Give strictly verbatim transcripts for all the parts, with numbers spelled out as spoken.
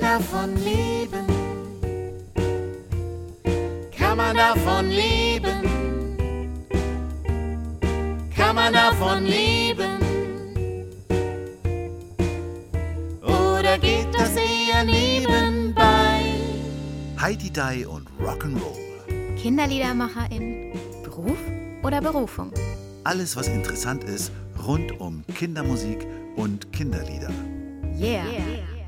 davon leben? Kann man davon leben? Kann man davon leben? Oder geht das eher nebenbei? Heidi Dai und Rock'n'Roll. Kinderliedermacherin, Beruf oder Berufung? Alles, was interessant ist rund um Kindermusik und Kinderlieder. Yeah. yeah.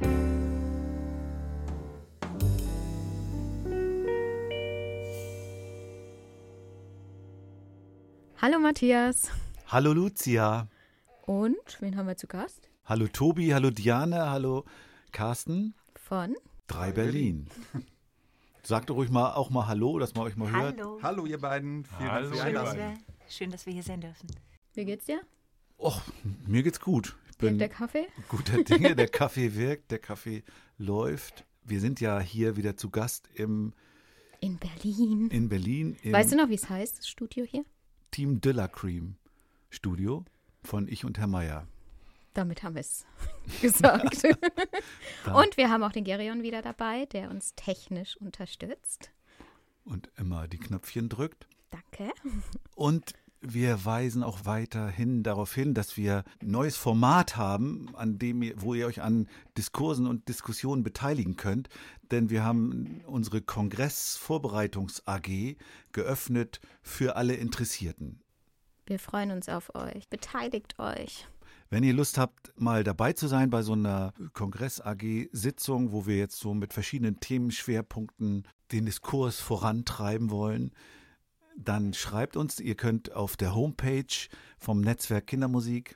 Hallo Matthias. Hallo Lucia. Und wen haben wir zu Gast? Hallo Tobi, hallo Diane, hallo Carsten. Von? Drei Berlin. Sagt doch ruhig mal auch mal Hallo, dass man euch mal hört. Hallo. Hallo ihr beiden. Vielen Hallo, Dank für die ihr Einladung. beiden. Schön, dass wir hier sein dürfen. Wie geht's dir? Och, mir geht's gut. Ich bin der Kaffee? guter Dinge, der Kaffee wirkt, der Kaffee läuft. Wir sind ja hier wieder zu Gast im In Berlin. in Berlin im Weißt du noch, wie es heißt, das Studio hier? Team Dilla Cream Studio von Ich und Herr Meier. Damit haben wir es gesagt. Und wir haben auch den Gerion wieder dabei, der uns technisch unterstützt. Und immer die Knöpfchen drückt. Danke. Und wir weisen auch weiterhin darauf hin, dass wir ein neues Format haben, an dem ihr, wo ihr euch an Diskursen und Diskussionen beteiligen könnt. Denn wir haben unsere Kongressvorbereitungs-A G geöffnet für alle Interessierten. Wir freuen uns auf euch. Beteiligt euch. Wenn ihr Lust habt, mal dabei zu sein bei so einer Kongress-A G-Sitzung, wo wir jetzt so mit verschiedenen Themenschwerpunkten den Diskurs vorantreiben wollen, dann schreibt uns. Ihr könnt auf der Homepage vom Netzwerk Kindermusik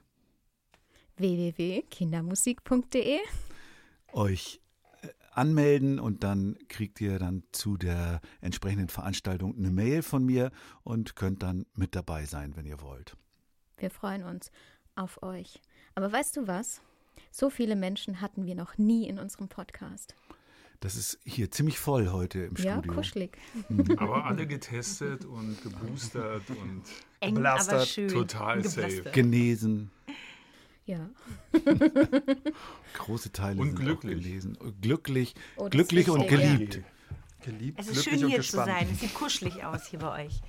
w w w punkt kindermusik punkt de euch anmelden und dann kriegt ihr dann zu der entsprechenden Veranstaltung eine Mail von mir und könnt dann mit dabei sein, wenn ihr wollt. Wir freuen uns auf euch. Aber weißt du was? So viele Menschen hatten wir noch nie in unserem Podcast. Das ist hier ziemlich voll heute im Ja, Studio. kuschelig. Aber alle getestet und geboostert und Eng, Belastert. aber schön. Total safe. Genesen. Ja. Große Teile Und sind glücklich. auch gelesen. Glücklich, Oh, das glücklich ist und wichtig, geliebt. Geliebt, Also glücklich Es ist schön, und hier gespannt. zu sein. Es sieht kuschelig aus hier bei euch.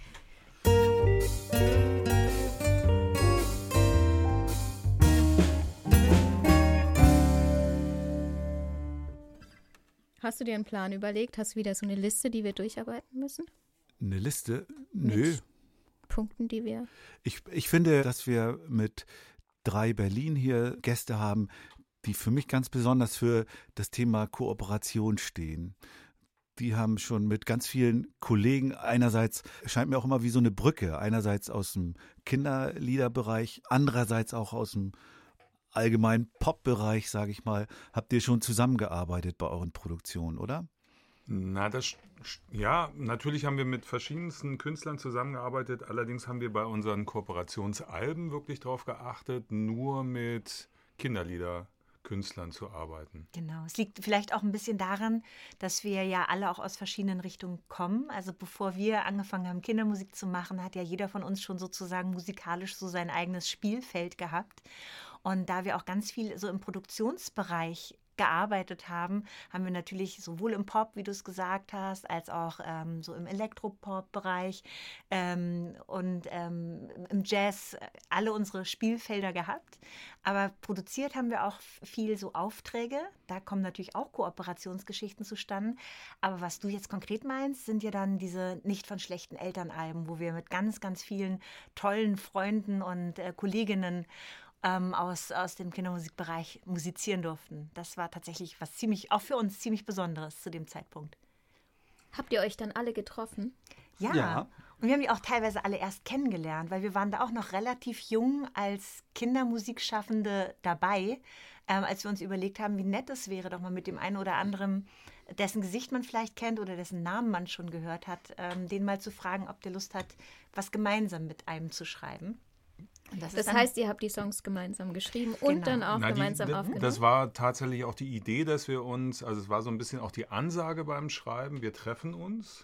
Hast du dir einen Plan überlegt? Hast du wieder so eine Liste, die wir durcharbeiten müssen? Eine Liste? Nö. Mit Punkten, die wir... Ich, ich finde, dass wir mit drei Berlin hier Gäste haben, die für mich ganz besonders für das Thema Kooperation stehen. Die haben schon mit ganz vielen Kollegen, einerseits scheint mir auch immer wie so eine Brücke, einerseits aus dem Kinderliederbereich, andererseits auch aus dem allgemeinen Pop-Bereich, sage ich mal. Habt ihr schon zusammengearbeitet bei euren Produktionen, oder? Na, das, ja, natürlich haben wir mit verschiedensten Künstlern zusammengearbeitet. Allerdings haben wir bei unseren Kooperationsalben wirklich darauf geachtet, nur mit Kinderliederkünstlern zu arbeiten. Genau, es liegt vielleicht auch ein bisschen daran, dass wir ja alle auch aus verschiedenen Richtungen kommen. Also bevor wir angefangen haben, Kindermusik zu machen, hat ja jeder von uns schon sozusagen musikalisch so sein eigenes Spielfeld gehabt. Und da wir auch ganz viel so im Produktionsbereich gearbeitet haben, haben wir natürlich sowohl im Pop, wie du es gesagt hast, als auch ähm, so im Elektropop-Bereich ähm, und ähm, im Jazz alle unsere Spielfelder gehabt. Aber produziert haben wir auch viel so Aufträge. Da kommen natürlich auch Kooperationsgeschichten zustande. Aber was du jetzt konkret meinst, sind ja dann diese nicht von schlechten Elternalben, wo wir mit ganz, ganz vielen tollen Freunden und äh, Kolleginnen ähm, aus, aus dem Kindermusikbereich musizieren durften. Das war tatsächlich was ziemlich, auch für uns ziemlich Besonderes zu dem Zeitpunkt. Habt ihr euch dann alle getroffen? Ja. Ja. Und wir haben die auch teilweise alle erst kennengelernt, weil wir waren da auch noch relativ jung als Kindermusikschaffende dabei, ähm, als wir uns überlegt haben, wie nett es wäre, doch mal mit dem einen oder anderen, dessen Gesicht man vielleicht kennt oder dessen Namen man schon gehört hat, ähm, den mal zu fragen, ob der Lust hat, was gemeinsam mit einem zu schreiben. Und das Das ist dann, heißt, ihr habt die Songs gemeinsam geschrieben und Genau. dann auch Na, die- gemeinsam d- aufgenommen? Das war tatsächlich auch die Idee, dass wir uns, also es war so ein bisschen auch die Ansage beim Schreiben, wir treffen uns,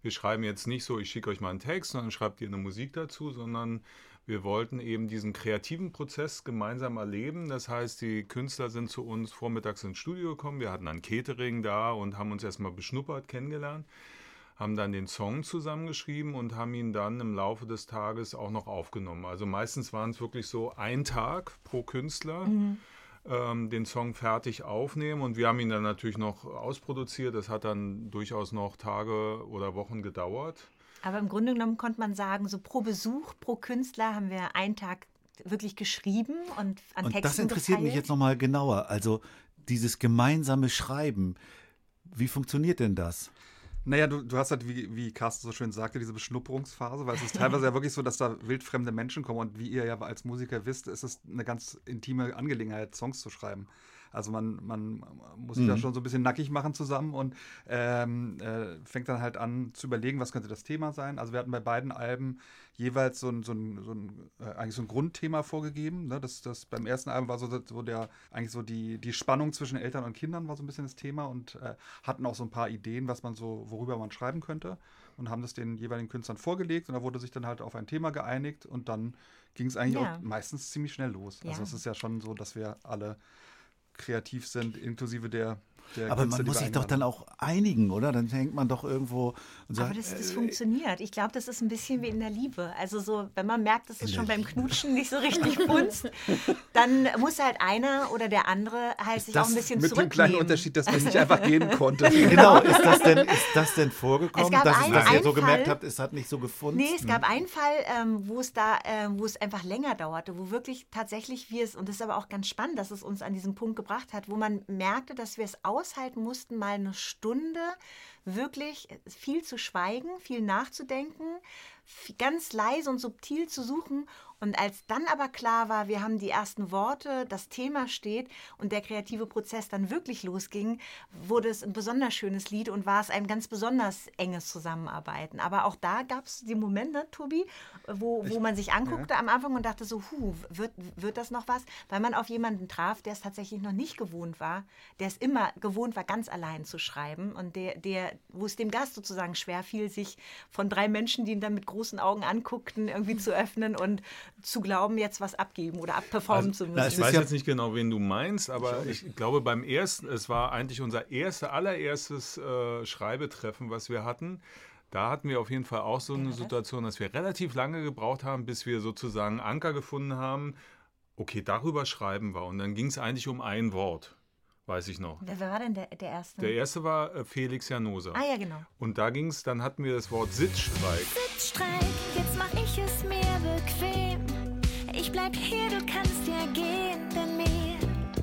wir schreiben jetzt nicht so, ich schicke euch mal einen Text, sondern schreibt ihr eine Musik dazu, sondern wir wollten eben diesen kreativen Prozess gemeinsam erleben. Das heißt, die Künstler sind zu uns vormittags ins Studio gekommen, wir hatten ein Catering da und haben uns erstmal beschnuppert, kennengelernt, haben dann den Song zusammengeschrieben und haben ihn dann im Laufe des Tages auch noch aufgenommen. Also meistens waren es wirklich so ein Tag pro Künstler, mhm. ähm, den Song fertig aufnehmen und wir haben ihn dann natürlich noch ausproduziert. Das hat dann durchaus noch Tage oder Wochen gedauert. Aber im Grunde genommen konnte man sagen, so pro Besuch, pro Künstler haben wir einen Tag wirklich geschrieben und an und Texten das interessiert gefeilt. mich jetzt nochmal genauer. Also dieses gemeinsame Schreiben, wie funktioniert denn das? Naja, du, du hast halt, wie, wie Carsten so schön sagte, diese Beschnupperungsphase, weil es ist teilweise ja wirklich so, dass da wildfremde Menschen kommen und wie ihr ja als Musiker wisst, ist es eine ganz intime Angelegenheit, Songs zu schreiben. Also man, man muss sich mhm. da schon so ein bisschen nackig machen zusammen und ähm, äh, fängt dann halt an zu überlegen, was könnte das Thema sein. Also wir hatten bei beiden Alben jeweils so ein, so ein, so ein äh, eigentlich so ein Grundthema vorgegeben. Ne? Das, das beim ersten Album war so, so der eigentlich so die, die Spannung zwischen Eltern und Kindern war so ein bisschen das Thema und äh, hatten auch so ein paar Ideen, was man so, worüber man schreiben könnte und haben das den jeweiligen Künstlern vorgelegt und da wurde sich dann halt auf ein Thema geeinigt und dann ging es eigentlich ja. auch meistens ziemlich schnell los. Ja. Also es ist ja schon so, dass wir alle kreativ sind, inklusive der, der Aber Künstler, man muss die wir sich doch dann auch einigen, oder? Dann hängt man doch irgendwo und sagt, Aber das, das äh, funktioniert. Ich glaube, das ist ein bisschen wie in der Liebe. Also so, wenn man merkt, dass es schon beim Knutschen nicht so richtig funzt, dann muss halt einer oder der andere halt sich auch ein bisschen mit zurücknehmen. dem kleinen Unterschied, dass man nicht einfach gehen konnte. Genau, ist das denn, ist das denn vorgekommen, Es gab dass, einen- dass ihr einen so gemerkt Fall- habt, es hat nicht so gefunden? Nee, es gab einen Fall, ähm, wo es da, ähm, wo es einfach länger dauerte, wo wirklich tatsächlich wir es, und das ist aber auch ganz spannend, dass es uns an diesen Punkt gebracht hat, wo man merkte, dass wir es aushalten mussten, mal eine Stunde wirklich viel zu schweigen, viel nachzudenken, f- ganz leise und subtil zu suchen. Und als dann aber klar war, wir haben die ersten Worte, das Thema steht und der kreative Prozess dann wirklich losging, wurde es ein besonders schönes Lied und war es ein ganz besonders enges Zusammenarbeiten. Aber auch da gab es die Momente, Tobi, wo, wo man sich anguckte ja. am Anfang und dachte so, hu, wird, wird das noch was? Weil man auf jemanden traf, der es tatsächlich noch nicht gewohnt war, der es immer gewohnt war, ganz allein zu schreiben und der, der, wo es dem Gast sozusagen schwer fiel, sich von drei Menschen, die ihn dann mit großen Augen anguckten, irgendwie zu öffnen und zu glauben, jetzt was abgeben oder abperformen Also, zu na, müssen. es Ich ist weiß ja- jetzt nicht genau, wen du meinst, aber ich glaube beim ersten, es war eigentlich unser erster, allererstes äh, Schreibetreffen, was wir hatten. Da hatten wir auf jeden Fall auch so eine Situation, dass wir relativ lange gebraucht haben, bis wir sozusagen Anker gefunden haben. Okay, darüber schreiben wir. Und dann ging es eigentlich um ein Wort, weiß ich noch. Wer wer war denn der, der Erste? Der erste war äh, Felix Janosa. ah ja, genau. Und da ging es, dann hatten wir das Wort Sitzstreik. Sitzstreik, jetzt mach ich es mir bequem. Ich bleib hier, du kannst ja gehen, denn mir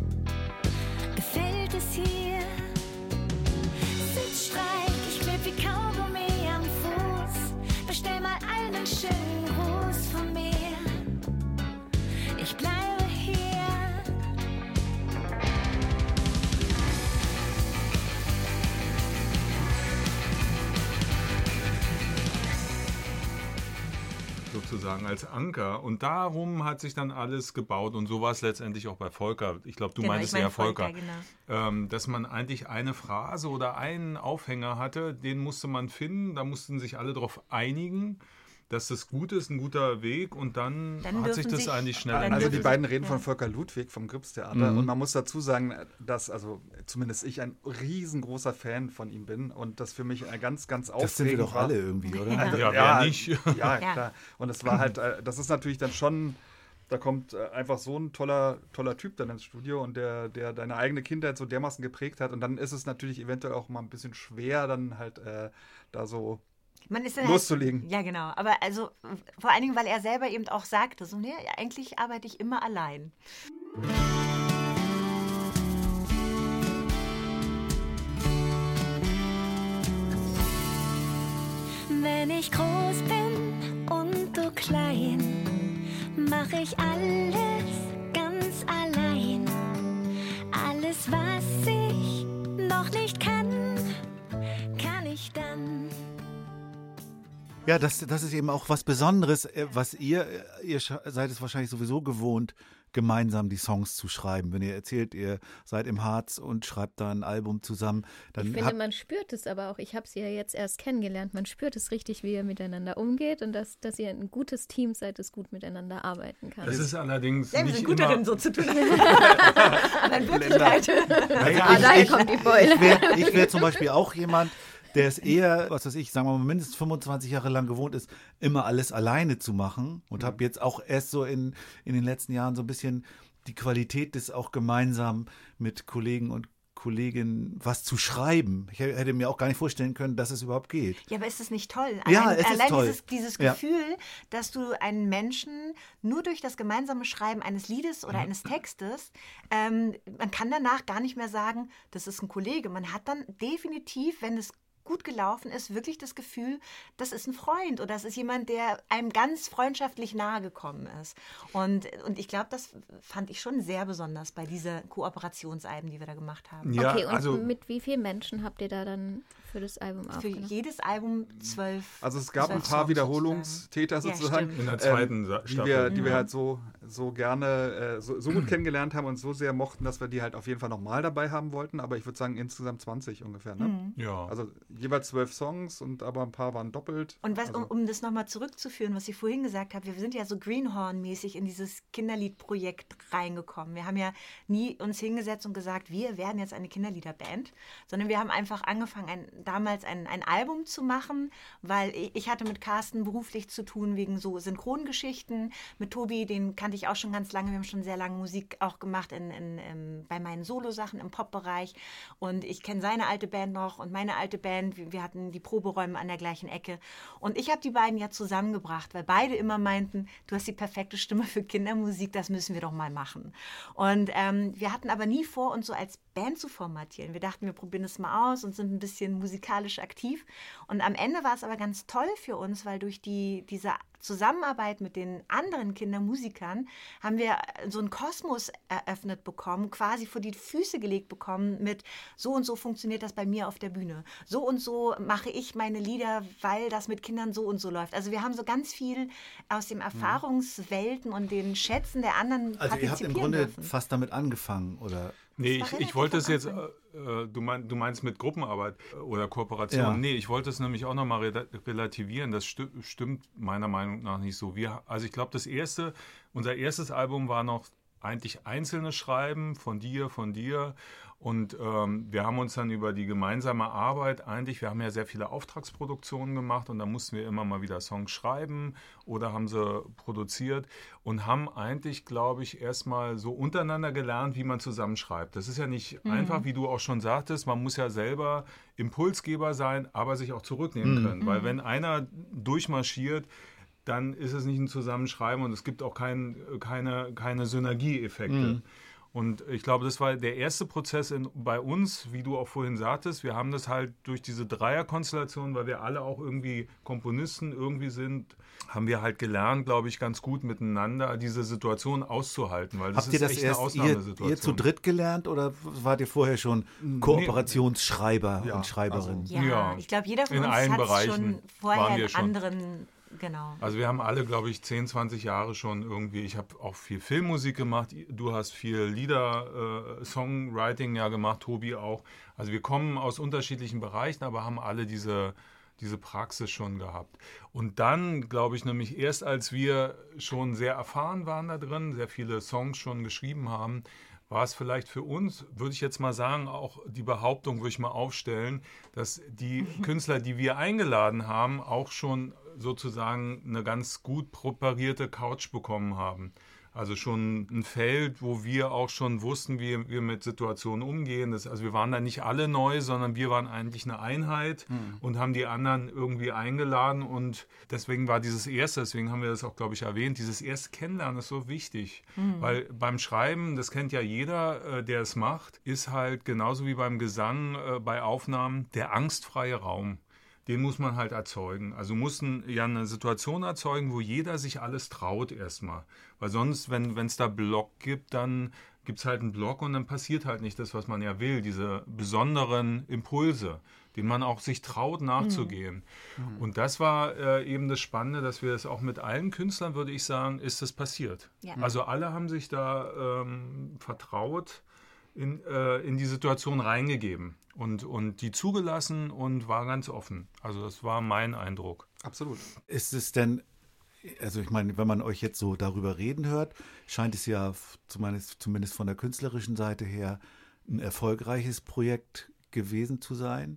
gefällt es hier. Sitzstreik, ich kleb wie Kaugummi am Fuß. Bestell mal einen schönen Gruß von mir. Ich bleibe hier. Sozusagen als Anker. Und darum hat sich dann alles gebaut. Und so war es letztendlich auch bei Volker. Ich glaube, du Genau, meintest ich meine eher Volker. Volker, genau. Ähm, dass man eigentlich eine Phrase oder einen Aufhänger hatte, den musste man finden. Da mussten sich alle darauf einigen, dass das gut ist, ein guter Weg. Und dann, Dann hat sich dürfen das sich- eigentlich schnell dann Also entwickelt. die beiden reden Ja. von Volker Ludwig vom Gripstheater Mhm. und man muss dazu sagen, dass also zumindest ich ein riesengroßer Fan von ihm bin und das für mich ein ganz, ganz aufregend Das sind wir doch war. alle irgendwie, oder? Ja. Ja, wer nicht? Ja, Ja. klar. Und es war halt, äh, das ist natürlich dann schon, da kommt äh, einfach so ein toller, toller Typ dann ins Studio und der, der deine eigene Kindheit so dermaßen geprägt hat und dann ist es natürlich eventuell auch mal ein bisschen schwer, dann halt äh, da so Man ist dann loszulegen. Halt, ja, genau. Aber also vor allen Dingen, weil er selber eben auch sagte, so, nee, eigentlich arbeite ich immer allein. Wenn ich groß bin und du klein, mach ich alles ganz allein. Alles, was ich noch nicht kann, kann ich dann. Ja, das, das ist eben auch was Besonderes, äh, was ihr, ihr scha- seid es wahrscheinlich sowieso gewohnt, gemeinsam die Songs zu schreiben. Wenn ihr erzählt, ihr seid im Harz und schreibt da ein Album zusammen, dann Ich finde, habt, man spürt es aber auch. Ich habe sie ja jetzt erst kennengelernt. Man spürt es richtig, wie ihr miteinander umgeht und dass, dass ihr ein gutes Team seid, das gut miteinander arbeiten kann. Das ist allerdings Ja, wir nicht sind gut immer, darin, so zu tun. Aber in Wirklichkeit. Naja, Ah, daher ich, kommt die Beule. ich wäre ich wär zum Beispiel auch jemand, der es eher, was weiß ich, sagen wir mal, mindestens fünfundzwanzig Jahre lang gewohnt ist, immer alles alleine zu machen und habe jetzt auch erst so in, in den letzten Jahren so ein bisschen die Qualität des auch gemeinsam mit Kollegen und Kolleginnen was zu schreiben. Ich hätte mir auch gar nicht vorstellen können, dass es überhaupt geht. Ja, aber ist es nicht toll? Ja, allein es ist allein toll. Dieses, dieses Ja. Gefühl, dass du einen Menschen nur durch das gemeinsame Schreiben eines Liedes oder eines Textes, ähm, man kann danach gar nicht mehr sagen, das ist ein Kollege. Man hat dann definitiv, wenn es gut gelaufen ist, wirklich das Gefühl, das ist ein Freund oder das ist jemand, der einem ganz freundschaftlich nahe gekommen ist. Und, und ich glaube, das fand ich schon sehr besonders bei dieser Kooperationsalben, die wir da gemacht haben. ja, Okay, und also mit wie vielen Menschen habt ihr da dann für das Album Für aufgenommen? jedes Album zwölf. Also es gab ein zwölf paar Songs Wiederholungstäter Ja, sozusagen, stimmt. in der zweiten Sa- die Staffel. wir, die wir Mhm. halt so, so gerne, äh, so, so gut kennengelernt haben und so sehr mochten, dass wir die halt auf jeden Fall nochmal dabei haben wollten. Aber ich würde sagen insgesamt zwanzig ungefähr. Ne? Mhm. ja. Also jeweils zwölf Songs und aber ein paar waren doppelt. Und was, um, also, um das nochmal zurückzuführen, was ich vorhin gesagt habe, wir sind ja so Greenhorn-mäßig in dieses Kinderliedprojekt reingekommen. Wir haben ja nie uns hingesetzt und gesagt, wir werden jetzt eine Kinderliederband, sondern wir haben einfach angefangen, ein, damals ein, ein Album zu machen, weil ich, ich hatte mit Carsten beruflich zu tun wegen so Synchrongeschichten. Mit Tobi, den kannte ich auch schon ganz lange. Wir haben schon sehr lange Musik auch gemacht in, in, in, bei meinen Solosachen im Pop-Bereich. Und ich kenne seine alte Band noch und meine alte Band. Wir, wir hatten die Proberäume an der gleichen Ecke. Und ich habe die beiden ja zusammengebracht, weil beide immer meinten, du hast die perfekte Stimme für Kindermusik, das müssen wir doch mal machen. Und ähm, wir hatten aber nie vor, uns so als Band zu formatieren. Wir dachten, wir probieren es mal aus und sind ein bisschen musikalisch aktiv. Und am Ende war es aber ganz toll für uns, weil durch die, diese Zusammenarbeit mit den anderen Kindermusikern haben wir so einen Kosmos eröffnet bekommen, quasi vor die Füße gelegt bekommen mit so und so funktioniert das bei mir auf der Bühne. So und so mache ich meine Lieder, weil das mit Kindern so und so läuft. Also wir haben so ganz viel aus den Erfahrungswelten und den Schätzen der anderen Also ihr habt im partizipieren Grunde dürfen. fast damit angefangen, oder? Nee, war ich, relativ ich wollte es am jetzt, Anfang. äh, du, mein, du meinst mit Gruppenarbeit äh, oder Kooperation. Ja. Nee, ich wollte es nämlich auch nochmal re relativieren. Das sti stimmt meiner Meinung nach nicht so. Wir, also ich glaube, das erste, unser erstes Album war noch eigentlich einzelne Schreiben von dir, von dir. Und ähm, wir haben uns dann über die gemeinsame Arbeit eigentlich, wir haben ja sehr viele Auftragsproduktionen gemacht und da mussten wir immer mal wieder Songs schreiben oder haben sie produziert und haben eigentlich, glaube ich, erstmal so untereinander gelernt, wie man zusammenschreibt. Das ist ja nicht Mhm. einfach, wie du auch schon sagtest, man muss ja selber Impulsgeber sein, aber sich auch zurücknehmen Mhm. können. Weil wenn einer durchmarschiert, dann ist es nicht ein Zusammenschreiben und es gibt auch kein, keine, keine Synergieeffekte. Mhm. Und ich glaube, das war der erste Prozess in, bei uns, wie du auch vorhin sagtest. Wir haben das halt durch diese Dreierkonstellation, weil wir alle auch irgendwie Komponisten irgendwie sind, haben wir halt gelernt, glaube ich, ganz gut miteinander diese Situation auszuhalten. Weil das Habt ihr ist das echt erst eine ihr, Ausnahmesituation. ihr zu dritt gelernt oder wart ihr vorher schon Kooperationsschreiber Ja, und Schreiberin? also- Ja, Ja, ich glaube, jeder von in uns allen hat Bereichen schon waren vorher wir einen schon. anderen, genau. Also wir haben alle, glaube ich, zehn, zwanzig Jahre schon irgendwie, ich habe auch viel Filmmusik gemacht, du hast viel Lieder, äh, Songwriting ja gemacht, Tobi auch. Also wir kommen aus unterschiedlichen Bereichen, aber haben alle diese, diese Praxis schon gehabt. Und dann, glaube ich, nämlich erst als wir schon sehr erfahren waren da drin, sehr viele Songs schon geschrieben haben, war es vielleicht für uns, würde ich jetzt mal sagen, auch die Behauptung, würde ich mal aufstellen, dass die Künstler, die wir eingeladen haben, auch schon sozusagen eine ganz gut präparierte Couch bekommen haben. Also schon ein Feld, wo wir auch schon wussten, wie wir mit Situationen umgehen. Das, also wir waren da nicht alle neu, sondern wir waren eigentlich eine Einheit Mhm. und haben die anderen irgendwie eingeladen. Und deswegen war dieses erste, deswegen haben wir das auch, glaube ich, erwähnt, dieses erste Kennenlernen ist so wichtig. Weil beim Schreiben, das kennt ja jeder, äh, der es macht, ist halt genauso wie beim Gesang, äh, bei Aufnahmen, der angstfreie Raum. Den muss man halt erzeugen. Also mussten ja eine Situation erzeugen, wo jeder sich alles traut erstmal. Weil sonst, wenn es da Block gibt, dann gibt es halt einen Block und dann passiert halt nicht das, was man ja will, diese besonderen Impulse. den man auch sich traut nachzugehen. Mhm. Und das war äh, eben das Spannende, dass wir das auch mit allen Künstlern, würde ich sagen, ist das passiert. Ja. Also alle haben sich da ähm, vertraut, in, äh, in die Situation reingegeben und, und die zugelassen und war ganz offen. Also das war mein Eindruck. Absolut. Ist es denn, also ich meine, wenn man euch jetzt so darüber reden hört, scheint es ja zumindest, zumindest von der künstlerischen Seite her ein erfolgreiches Projekt gewesen zu sein.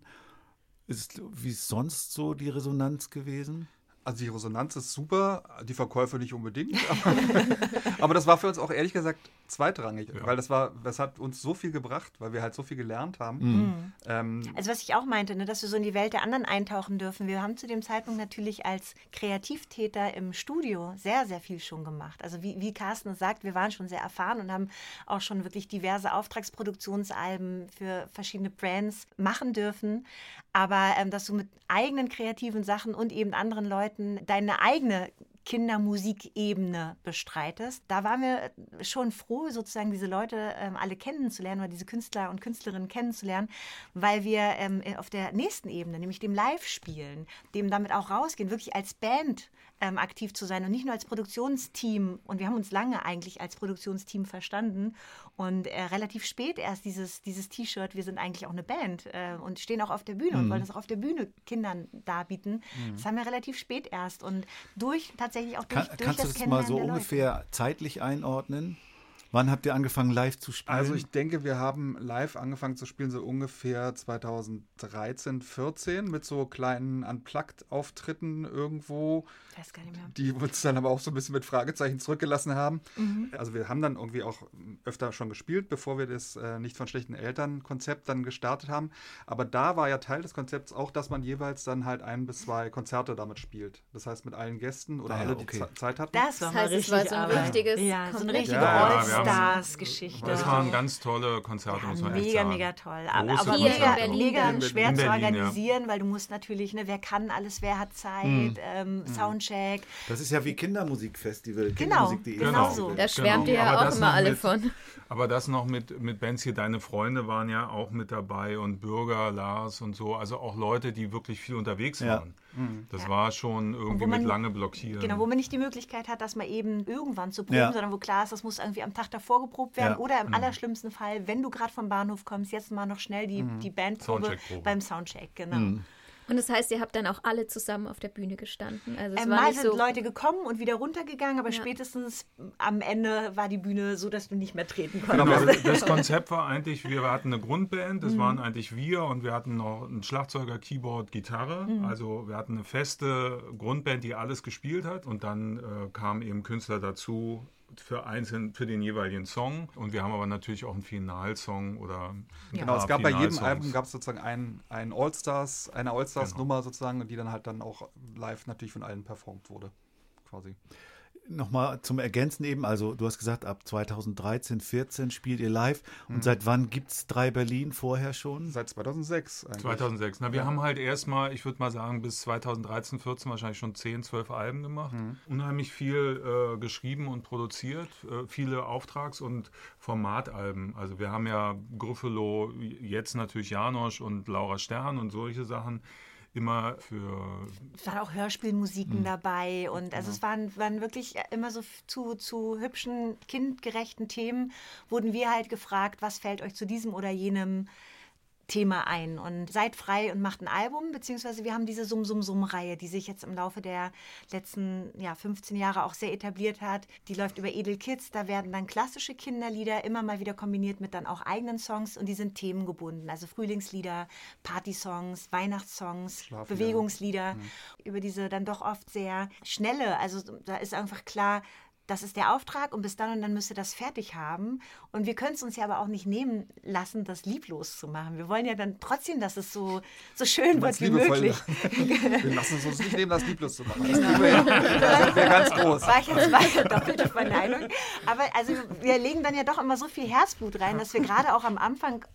Ist, wie ist sonst so die Resonanz gewesen? Also die Resonanz ist super, die Verkäufe nicht unbedingt. Aber, aber das war für uns auch ehrlich gesagt zweitrangig, ja. weil das war, das hat uns so viel gebracht, weil wir halt so viel gelernt haben. Mhm. Ähm, also was ich auch meinte, ne, dass wir so in die Welt der anderen eintauchen dürfen. Wir haben zu dem Zeitpunkt natürlich als Kreativtäter im Studio sehr, sehr viel schon gemacht. Also wie, wie Carsten sagt, wir waren schon sehr erfahren und haben auch schon wirklich diverse Auftragsproduktionsalben für verschiedene Brands machen dürfen. Aber ähm, dass du mit eigenen kreativen Sachen und eben anderen Leuten deine eigene Kindermusikebene bestreitest. Da waren wir schon froh, sozusagen diese Leute ähm, alle kennenzulernen oder diese Künstler und Künstlerinnen kennenzulernen, weil wir ähm, auf der nächsten Ebene, nämlich dem Live-Spielen, dem damit auch rausgehen, wirklich als Band ähm, aktiv zu sein und nicht nur als Produktionsteam. Und wir haben uns lange eigentlich als Produktionsteam verstanden und äh, relativ spät erst dieses, dieses T-Shirt, wir sind eigentlich auch eine Band äh, und stehen auch auf der Bühne mhm. und wollen das auch auf der Bühne Kindern darbieten. Mhm. Das haben wir relativ spät erst und durch tatsächlich auch durch, Kann, durch kannst das du das mal so Kennenlernen der ungefähr Leute. zeitlich einordnen? Wann habt ihr angefangen live zu spielen? Also ich denke, wir haben live angefangen zu spielen so ungefähr zweitausenddreizehn, vierzehn mit so kleinen Unplugged-Auftritten irgendwo, ich weiß gar nicht mehr. Die uns dann aber auch so ein bisschen mit Fragezeichen zurückgelassen haben. Mhm. Also wir haben dann irgendwie auch öfter schon gespielt, bevor wir das äh, Nicht von schlechten Eltern-Konzept dann gestartet haben. Aber da war ja Teil des Konzepts auch, dass man jeweils dann halt ein bis zwei Konzerte damit spielt. Das heißt mit allen Gästen oder ah, alle, okay. die Zeit hatten. Das war das heißt, es war so ein richtiges ja, so eine richtige ja, All-Stars-Geschichte. Das waren ganz tolle Konzerte, ja, muss man mega, echt sagen. mega toll. Große Aber Hier mega, in Berlin mega dann. schwer in zu Berlin, organisieren, ja. weil du musst natürlich, ne, wer kann alles, wer hat Zeit, mhm. ähm, mhm. Soundcheck. Das ist ja wie Kindermusikfestival. Genau, Kindermusik.de. genau so. Da schwärmt genau. ihr ja Aber auch immer alle mit, von. Aber das noch mit, mit Bands hier, Deine Freunde waren ja auch mit dabei und Bürger, Lars und so, also auch Leute, die wirklich viel unterwegs ja. waren. Mhm. Das ja. war schon irgendwie man, mit lange blockieren. Genau, wo man nicht die Möglichkeit hat, das mal eben irgendwann zu proben, ja. sondern wo klar ist, das muss irgendwie am Tag davor geprobt werden ja. oder im mhm. allerschlimmsten Fall, wenn du gerade vom Bahnhof kommst, jetzt mal noch schnell die, mhm. die Bandprobe Soundcheck-Probe. beim Soundcheck, genau. Mhm. Und das heißt, ihr habt dann auch alle zusammen auf der Bühne gestanden? Also es Ähm, war mal nicht sind so Leute gekommen und wieder runtergegangen, aber Ja. spätestens am Ende war die Bühne so, dass du nicht mehr treten Genau, konntest. das Konzept war eigentlich, wir hatten eine Grundband, das Mhm. waren eigentlich wir und wir hatten noch einen Schlagzeuger, Keyboard, Gitarre. Mhm. Also wir hatten eine feste Grundband, die alles gespielt hat und dann äh, kamen eben Künstler dazu für einzeln für den jeweiligen Song und wir haben aber natürlich auch einen Finalsong oder Ja. Genau, es gab bei jedem Finalsongs. Album gab es sozusagen ein, ein All-Stars, eine All-Stars-Nummer sozusagen, die dann halt dann auch live natürlich von allen performt wurde, quasi. Nochmal zum Ergänzen eben, also du hast gesagt, ab zweitausenddreizehn, vierzehn spielt ihr live und Mhm. seit wann gibt es drei Berlin vorher schon? Seit zweitausendsechs eigentlich. zweitausendsechs. Na, wir Ja. haben halt erstmal, ich würde mal sagen, bis zweitausenddreizehn, vierzehn wahrscheinlich schon zehn, zwölf Alben gemacht. Mhm. Unheimlich viel äh, geschrieben und produziert, äh, viele Auftrags- und Formatalben. Also wir haben ja Gruffalo, jetzt natürlich Janosch und Laura Stern und solche Sachen. Immer für... Es waren auch Hörspielmusiken Mhm. dabei und also es waren, waren wirklich immer so f- zu, zu hübschen, kindgerechten Themen, wurden wir halt gefragt, was fällt euch zu diesem oder jenem Thema ein und seid frei und macht ein Album, beziehungsweise wir haben diese Summ-Summ-Summ-Reihe, die sich jetzt im Laufe der letzten ja, fünfzehn Jahre auch sehr etabliert hat. Die läuft über Edel Kids, da werden dann klassische Kinderlieder immer mal wieder kombiniert mit dann auch eigenen Songs und die sind themengebunden, also Frühlingslieder, Partysongs, Weihnachtssongs, Schlaflieder. Bewegungslieder, über diese dann doch oft sehr schnelle, also da ist einfach klar, das ist der Auftrag und bis dann und dann müsst ihr das fertig haben. Und wir können es uns ja aber auch nicht nehmen lassen, das lieblos zu machen. Wir wollen ja dann trotzdem, dass es so, so schön wird wie möglich. Wir lassen es uns nicht nehmen, das lieblos zu machen. Das wäre wär ganz groß. War ich jetzt weiter doppelte Verneinung. Aber also wir legen dann ja doch immer so viel Herzblut rein, dass wir gerade auch am Anfang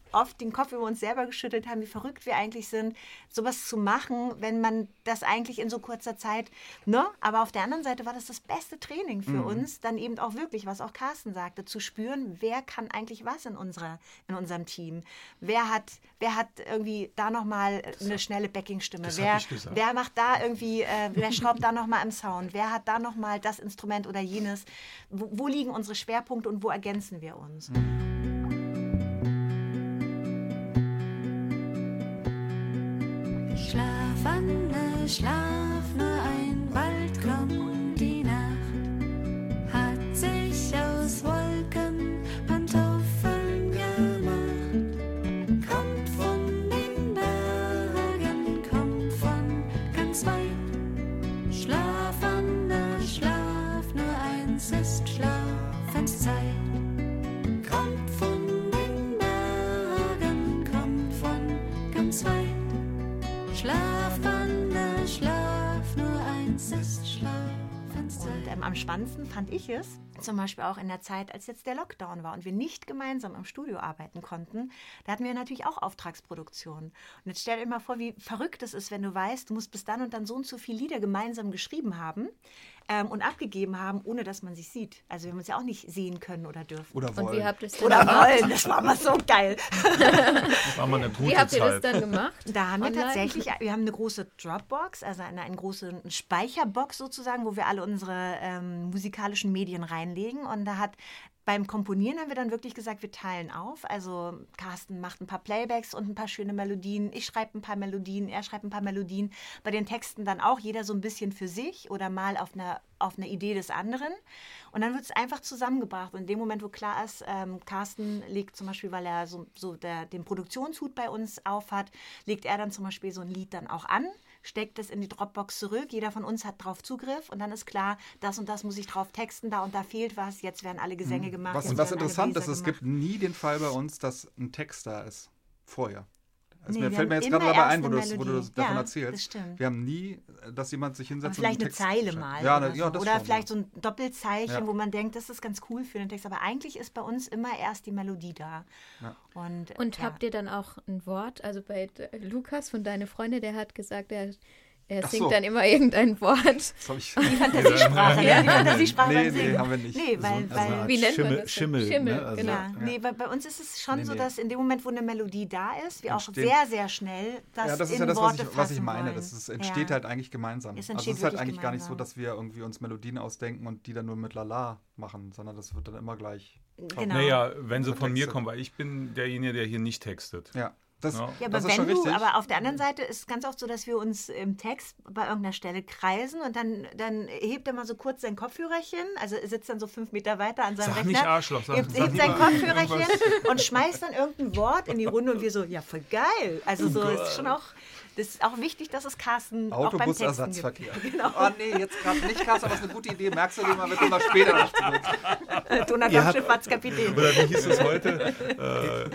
oft den Kopf über uns selber geschüttelt haben, wie verrückt wir eigentlich sind, sowas zu machen, wenn man das eigentlich in so kurzer Zeit, ne? Aber auf der anderen Seite war das das beste Training für mhm. uns, dann eben auch wirklich, was auch Carsten sagte, zu spüren, wer kann eigentlich was in unserer, in unserem Team. Wer hat, wer hat irgendwie da nochmal eine schnelle Backing-Stimme? Wer, wer macht da irgendwie, äh, wer schraubt da nochmal im Sound? Wer hat da nochmal das Instrument oder jenes? Wo, wo liegen unsere Schwerpunkte und wo ergänzen wir uns? Mhm. Schlaf, Anne, schlaf, nur ein bald kommt die Nacht, hat sich aus Wolken Pantoffeln gemacht, kommt von den Bergen, kommt von ganz weit. Schlaf, Anne, schlaf, nur eins ist Schlafenszeit, kommt von den Bergen, kommt von ganz weit. Schlaf, Anne, schlaf, nur eins ist Schlafenszeit. Und ähm, am spannendsten fand ich es, zum Beispiel auch in der Zeit, als jetzt der Lockdown war und wir nicht gemeinsam im Studio arbeiten konnten, da hatten wir natürlich auch Auftragsproduktion. Und jetzt stell dir mal vor, wie verrückt es ist, wenn du weißt, du musst bis dann und dann so und so viele Lieder gemeinsam geschrieben haben ähm, und abgegeben haben, ohne dass man sich sieht. Also wir haben uns ja auch nicht sehen können oder dürfen. Oder wollen. Und wie habt ihr es denn Oder gemacht? wollen, das war mal so geil. Das war mal eine gute Wie habt ihr Zeit. das dann gemacht? Da haben wir Online? tatsächlich, wir haben eine große Dropbox, also eine, eine große Speicherbox sozusagen, wo wir alle unsere ähm, musikalischen Medien reinlegen. Und da hat beim Komponieren haben wir dann wirklich gesagt, wir teilen auf. Also Carsten macht ein paar Playbacks und ein paar schöne Melodien. Ich schreibe ein paar Melodien, er schreibt ein paar Melodien. Bei den Texten dann auch jeder so ein bisschen für sich oder mal auf einer auf eine Idee des anderen. Und dann wird es einfach zusammengebracht. Und in dem Moment, wo klar ist, ähm, Carsten legt zum Beispiel, weil er so, so der, den Produktionshut bei uns aufhat, legt er dann zum Beispiel so ein Lied dann auch an, steckt es in die Dropbox zurück, jeder von uns hat drauf Zugriff und dann ist klar, das und das muss ich drauf texten, da und da fehlt was, jetzt werden alle Gesänge gemacht. Was, jetzt was werden alle interessant ist, Bläser es gemacht. gibt nie den Fall bei uns, dass ein Text da ist, vorher. Also Nee, mir wir fällt mir haben jetzt gerade immer dabei erst ein, wo eine du, das, wo du das Melodie. davon Ja, erzählst. das stimmt. Wir haben nie, dass jemand sich hinsetzt Aber und vielleicht einen eine Text Zeile schreibt. mal. Ja, oder ne, ja, so. das oder schon, vielleicht ja. so ein Doppelzeichen, Ja. wo man denkt, das ist ganz cool für den Text. Aber eigentlich ist bei uns immer erst die Melodie da. Ja. Und, Und ja. habt ihr dann auch ein Wort? Also bei D- Lukas von Deine Freunde, der hat gesagt, er, er Ach singt so. dann immer irgendein Wort. Das hab ich Die Fantasiesprache, ne? Die Fantasiesprache Nee, beim nee, Singen. haben wir nicht. Nee, weil, Also eine weil Art Wie nennt man Schimmel, das denn? Schimmel, Schimmel, ne? Also, genau. ja, nee, bei, bei uns ist es schon Nee, so, nee. dass in dem Moment, wo eine Melodie da ist, wir auch Entstehen- sehr, sehr schnell das, Ja, das ist in ja das, was Worte ich, was ich fassen meine. wollen. Das ist, entsteht ja. halt eigentlich gemeinsam. Es Also entsteht es ist halt wirklich eigentlich gar nicht so, gemeinsam. dass wir irgendwie uns Melodien ausdenken und die dann nur mit Lala machen, sondern das wird dann immer gleich. Genau. Naja, wenn sie So von mir Texte. kommen, weil ich bin derjenige, der hier nicht textet. Ja, das, Ja. Ja, aber das ist wenn schon du, richtig. aber auf der anderen Seite ist es ganz oft so, dass wir uns im Text bei irgendeiner Stelle kreisen und dann, dann hebt er mal so kurz sein Kopfhörerchen, also er sitzt dann so fünf Meter weiter an seinem Sag Rechner, nicht Arschloch, sag, hebt, sag hebt sein lieber Kopfhörerchen irgendwas. und schmeißt dann irgendein Wort in die Runde und wir so, ja voll geil. Also so ist schon auch, das ist auch wichtig, dass es Carsten auch beim Texten Autobusersatzverkehr. gibt. Genau. Oh nee, jetzt gerade nicht, Carsten, aber das ist eine gute Idee. Merkst du dir mal, wir kommen mal später noch zurück. Ihr Donaudampf habt- Schifffahrtskapitän. Oder wie hieß es heute? äh,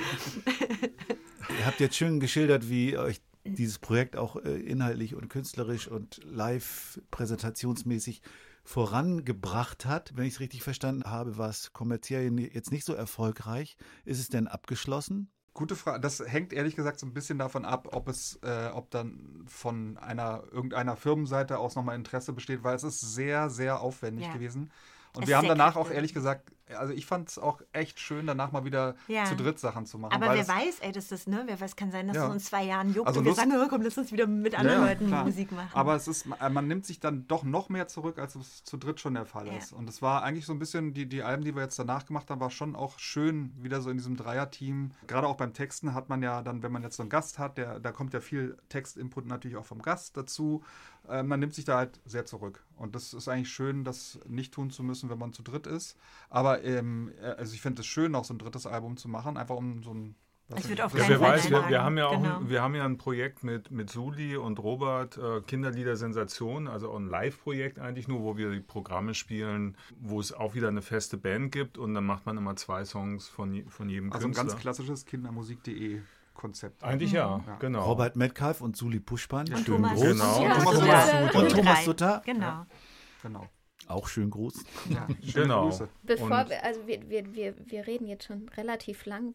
Ihr habt jetzt schön geschildert, wie euch dieses Projekt auch äh, inhaltlich und künstlerisch und live präsentationsmäßig vorangebracht hat. Wenn ich es richtig verstanden habe, war es kommerziell jetzt nicht so erfolgreich. Ist es denn abgeschlossen? Gute Frage. Das hängt ehrlich gesagt so ein bisschen davon ab, ob es, äh, ob dann von einer irgendeiner Firmenseite aus nochmal Interesse besteht, weil es ist sehr, sehr aufwendig Ja. gewesen. Und Es wir ist haben sehr danach auch kräftig. ehrlich gesagt, also ich fand es auch echt schön, danach mal wieder Ja. zu dritt Sachen zu machen. Aber weil wer es, weiß, ey, dass das, ne, wer weiß, kann sein, dass Ja. es uns zwei Jahren juckt Also und wir Lust- sagen, oh, komm, lass uns wieder mit anderen Ja, Leuten klar. Musik machen. Aber es ist, man nimmt sich dann doch noch mehr zurück, als es zu dritt schon der Fall Ja. ist. Und es war eigentlich so ein bisschen, die, die Alben, die wir jetzt danach gemacht haben, war schon auch schön, wieder so in diesem Dreierteam. Gerade auch beim Texten hat man ja dann, wenn man jetzt so einen Gast hat, der, da kommt ja viel Textinput natürlich auch vom Gast dazu. Äh, man nimmt sich da halt sehr zurück. Und das ist eigentlich schön, das nicht tun zu müssen, wenn man zu dritt ist. Aber ähm, also ich finde es schön, auch so ein drittes Album zu machen, einfach um so ein... Es wird auf das- keinen wer Fall weiß, wir, einladen. wir haben ja auch Genau. ein, wir haben ja ein Projekt mit, mit Suli und Robert, äh, Kinderlieder Sensation, also auch ein Live-Projekt eigentlich nur, wo wir die Programme spielen, wo es auch wieder eine feste Band gibt und dann macht man immer zwei Songs von, je- von jedem Also ein Künstler. ganz klassisches Kindermusik punkt de Konzept. Eigentlich ja, Ja. genau. Robert Metcalf und Suli Puschpan, Und schön Thomas, groß. Genau. und Thomas Thomas Sutter. Sutter. Und Die Thomas drei. Sutter. Genau. Genau. Auch schön groß. Ja, schöne Genau. Grüße. Bevor Und- wir, also wir, wir, wir, wir reden jetzt schon relativ lang, wir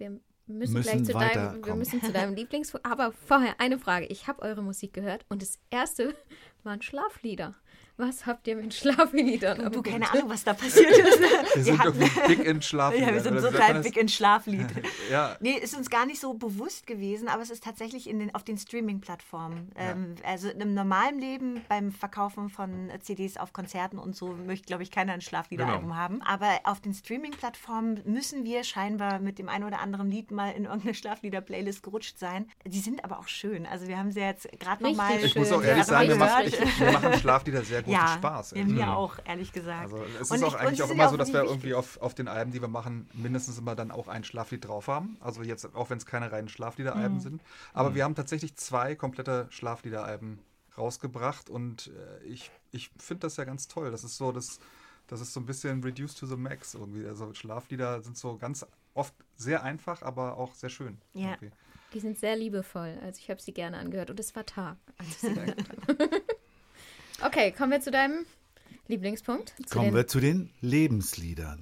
müssen, müssen gleich zu deinem, wir weiterkommen. müssen zu deinem Lieblings... Aber vorher eine Frage. Ich habe eure Musik gehört und das erste waren Schlaflieder. Was habt ihr mit Schlafliedern? Du, du keine Ahnung, was da passiert ist. Wir sind irgendwie big in Schlaflied. Ja, wir sind Oder so wie sagt man klein das? big in Schlaflied. Ja. Nee, ist uns gar nicht so bewusst gewesen, aber es ist tatsächlich in den, auf den Streaming-Plattformen. Ähm, also im normalen Leben, beim Verkaufen von C Ds auf Konzerten und so, möchte, glaube ich, keiner ein Schlafliederalbum Genau. haben. Aber auf den Streaming-Plattformen müssen wir scheinbar mit dem einen oder anderen Lied mal in irgendeine Schlaflieder-Playlist gerutscht sein. Die sind aber auch schön. Also wir haben sie jetzt gerade Richtig nochmal... Ich muss Schön, auch ehrlich ja, sagen, mir, richtig macht, schön. ich, mir machen Schlaflieder sehr großen Ja, Spaß. ja, mir auch, ehrlich gesagt. Also es Und ist ich- auch und eigentlich sie auch sind immer ja so, dass auch wir nicht irgendwie auf, auf den Alben, die wir machen, mindestens immer dann auch ein Schlaflied drauf haben. Also jetzt, auch wenn es keine reinen Schlafliederalben Mhm. sind. Aber wir haben tatsächlich zwei komplette Schlafliederalben rausgebracht und äh, ich, ich finde das ja ganz toll. Das ist so, das, das ist so ein bisschen reduced to the max irgendwie. Also Schlaflieder sind so ganz oft sehr einfach, aber auch sehr schön. Ja. irgendwie. Die sind sehr liebevoll. Also ich habe sie gerne angehört. Und es war Tag, als ich sie gehört habe. Okay, kommen wir zu deinem Lieblingspunkt. Zu Kommen den- wir zu den Lebensliedern.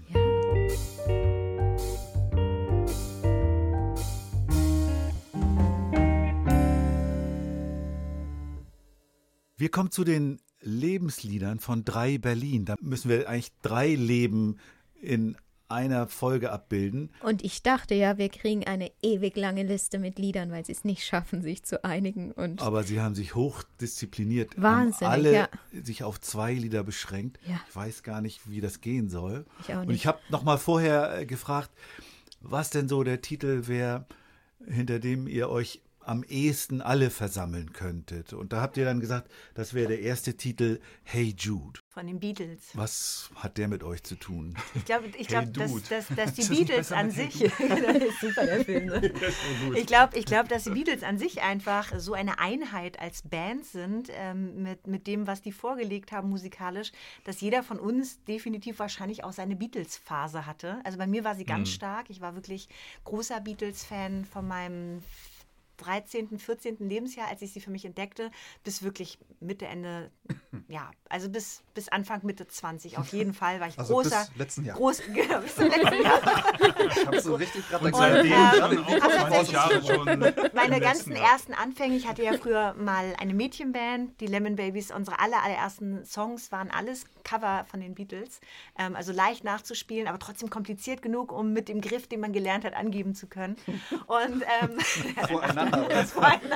Wir kommen zu den Lebensliedern von drei Berlin. Da müssen wir eigentlich drei Leben in einer Folge abbilden. Und ich dachte ja, wir kriegen eine ewig lange Liste mit Liedern, weil sie es nicht schaffen, sich zu einigen. Und Aber sie haben sich hochdiszipliniert, Wahnsinnig, haben alle ja. sich auf zwei Lieder beschränkt. Ja. Ich weiß gar nicht, wie das gehen soll. Ich auch Und nicht. ich habe noch mal vorher äh, gefragt, was denn so der Titel wäre, hinter dem ihr euch am ehesten alle versammeln könntet. Und da habt ihr dann gesagt, das wäre der erste Titel, Hey Jude. Von den Beatles. Was hat der mit euch zu tun? Ich glaube, ich Hey glaub, dass, Dude. dass, dass die Ist das nicht Beatles besser an mit Hey sich, das ist super der Film, ne? Ich glaube, ich glaub, dass die Beatles an sich einfach so eine Einheit als Band sind, ähm, mit, mit dem, was die vorgelegt haben musikalisch, dass jeder von uns definitiv wahrscheinlich auch seine Beatles-Phase hatte. Also bei mir war sie ganz stark. Ich war wirklich großer Beatles-Fan von meinem dreizehnten, vierzehnten Lebensjahr, als ich sie für mich entdeckte, bis wirklich Mitte, Ende, ja, also bis, bis Anfang, Mitte zwanzig. Auf jeden Fall war ich Also großer. bis letzten Jahr. Groß, genau, bis zum letzten Jahr. Ich habe so richtig gerade Und Und, seitdem ähm, dann auch aber zwanzig Jahre schon. Meine im ganzen letzten Jahr. ersten Anfänge, ich hatte ja früher mal eine Mädchenband, die Lemon Babies, unsere aller, allerersten Songs waren alles Cover von den Beatles, ähm, also leicht nachzuspielen, aber trotzdem kompliziert genug, um mit dem Griff, den man gelernt hat, angeben zu können. Und ähm, voreinander. Oder? voreinander.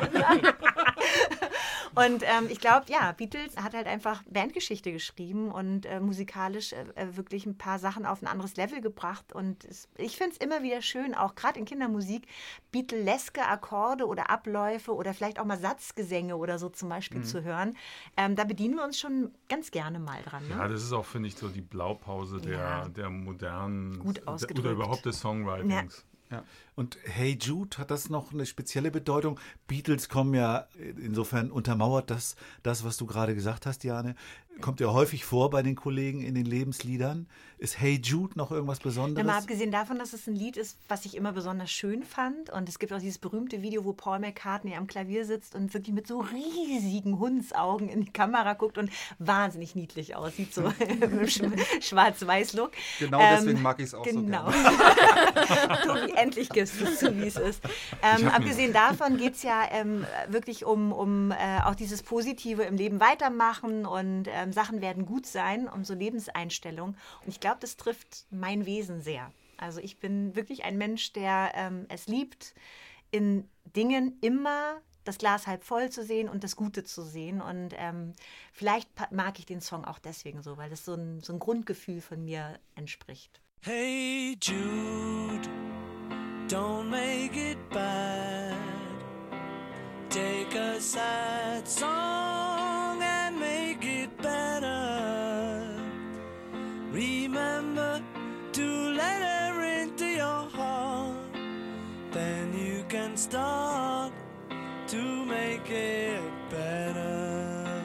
Und ähm, ich glaube, ja, Beatles hat halt einfach Bandgeschichte geschrieben und äh, musikalisch äh, wirklich ein paar Sachen auf ein anderes Level gebracht. Und es, ich finde es immer wieder schön, auch gerade in Kindermusik, Beatleske Akkorde oder Abläufe oder vielleicht auch mal Satzgesänge oder so zum Beispiel Mhm. zu hören. Ähm, da bedienen wir uns schon ganz gerne mal dran. Ne? Ja, das ist auch, finde ich, so die Blaupause der, Ja. der modernen Gut der, ausgedrückt. oder überhaupt des Songwritings. Und Hey Jude, hat das noch eine spezielle Bedeutung? Beatles kommen ja, insofern untermauert das, das, was du gerade gesagt hast, Jane, kommt ja häufig vor bei den Kollegen in den Lebensliedern. Ist Hey Jude noch irgendwas Ja, Besonderes? mal abgesehen davon, dass es ein Lied ist, was ich immer besonders schön fand. Und es gibt auch dieses berühmte Video, wo Paul McCartney am Klavier sitzt und wirklich mit so riesigen Hundsaugen in die Kamera guckt und wahnsinnig niedlich aussieht, so im Sch- Schwarz-Weiß-Look. Genau Ähm, deswegen mag ich es auch Genau. so gerne. Tobi, endlich gibst du es zu, wie es ist. Ähm, hab abgesehen davon geht es ja ähm, wirklich um, um äh, auch dieses Positive im Leben weitermachen und ähm, Sachen werden gut sein, um so Lebenseinstellung. Und ich glaube, das trifft mein Wesen sehr. Also ich bin wirklich ein Mensch, der ähm, es liebt, in Dingen immer das Glas halb voll zu sehen und das Gute zu sehen. Und ähm, vielleicht pa- mag ich den Song auch deswegen so, weil das so ein, so ein Grundgefühl von mir entspricht. Hey Jude, don't make it bad. Take a sad song and make it better. Remember to let her into your heart. Then you can start to make it better.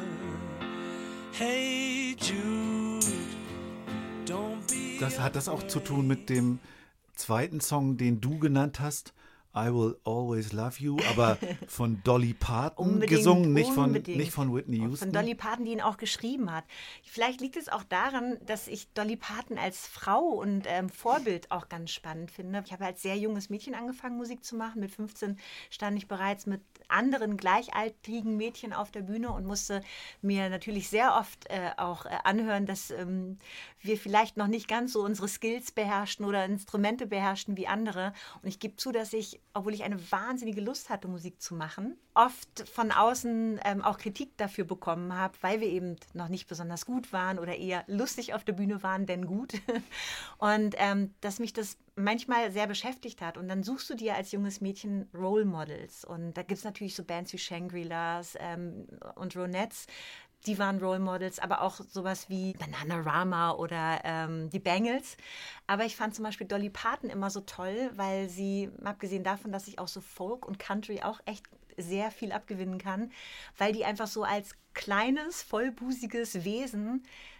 Hey Jude, don't be Das hat das auch zu tun mit dem zweiten Song, den du genannt hast, I Will Always Love You, aber von Dolly Parton Unbedingt, gesungen, nicht von, unbedingt. nicht von Whitney Auch Houston. Von Dolly Parton, die ihn auch geschrieben hat. Vielleicht liegt es auch daran, dass ich Dolly Parton als Frau und ähm, Vorbild auch ganz spannend finde. Ich habe als sehr junges Mädchen angefangen, Musik zu machen. Mit fünfzehn stand ich bereits mit anderen gleichaltrigen Mädchen auf der Bühne und musste mir natürlich sehr oft äh, auch äh, anhören, dass ähm, wir vielleicht noch nicht ganz so unsere Skills beherrschten oder Instrumente beherrschten wie andere. Und ich gebe zu, dass ich, obwohl ich eine wahnsinnige Lust hatte, Musik zu machen, oft von außen ähm, auch Kritik dafür bekommen habe, weil wir eben noch nicht besonders gut waren oder eher lustig auf der Bühne waren, denn gut. Und ähm, dass mich das manchmal sehr beschäftigt hat. Und dann suchst du dir als junges Mädchen Role Models. Und da gibt es natürlich so Bands wie Shangri-Las ähm, und Ronettes. Die waren Role Models, aber auch sowas wie Bananarama oder ähm, die Bangles. Aber ich fand zum Beispiel Dolly Parton immer so toll, weil sie, abgesehen davon, dass ich auch so Folk und Country auch echt sehr viel abgewinnen kann, weil die einfach so als kleines, vollbusiges Wesen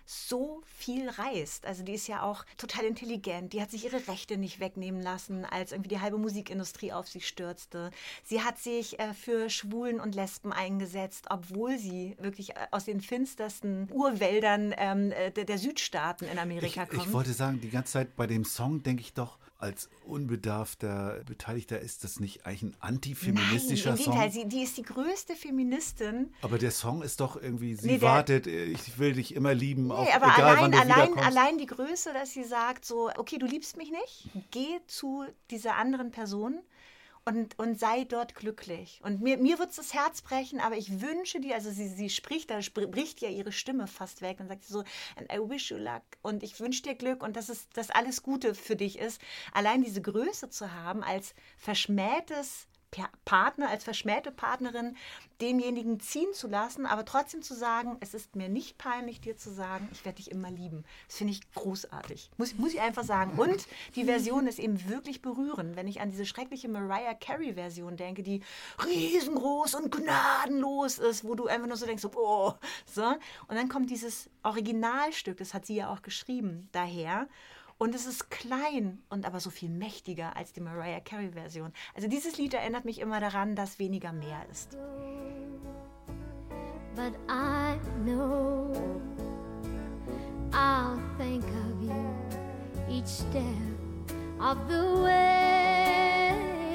so viel reißt. Also die ist ja auch total intelligent. Die hat sich ihre Rechte nicht wegnehmen lassen, als irgendwie die halbe Musikindustrie auf sie stürzte. Sie hat sich äh, für Schwulen und Lesben eingesetzt, obwohl sie wirklich äh, aus den finstersten Urwäldern ähm, der, der Südstaaten in Amerika ich, kommt. Ich wollte sagen, die ganze Zeit bei dem Song denke ich doch, als unbedarfter Beteiligter ist das nicht eigentlich ein antifeministischer Nein, im Song? Gegenteil, sie, die ist die größte Feministin. Aber der Song ist doch irgendwie, sie Nee, der- wartet, ich will dich immer lieben, auch Nee, aber egal allein, wann du allein, wiederkommst. allein die Größe, dass sie sagt so, okay, du liebst mich nicht, geh zu dieser anderen Person und, und sei dort glücklich. Und mir, mir wird es das Herz brechen, aber ich wünsche dir, also sie, sie spricht, da spr- bricht ja ihre Stimme fast weg und sagt so, and I wish you luck und ich wünsche dir Glück und dass es dass alles Gute für dich ist. Allein diese Größe zu haben als verschmähtes Pa- Partner, als verschmähte Partnerin, denjenigen ziehen zu lassen, aber trotzdem zu sagen, es ist mir nicht peinlich, dir zu sagen, ich werde dich immer lieben. Das finde ich großartig. Muss, muss ich einfach sagen. Und die Version ist eben wirklich berührend. Wenn ich an diese schreckliche Mariah Carey-Version denke, die riesengroß und gnadenlos ist, wo du einfach nur so denkst, so, oh, so. Und dann kommt dieses Originalstück, das hat sie ja auch geschrieben, daher. Und es ist klein und aber so viel mächtiger als die Mariah Carey-Version. Also dieses Lied erinnert mich immer daran, dass weniger mehr ist. But I know I'll think of you each step of the way,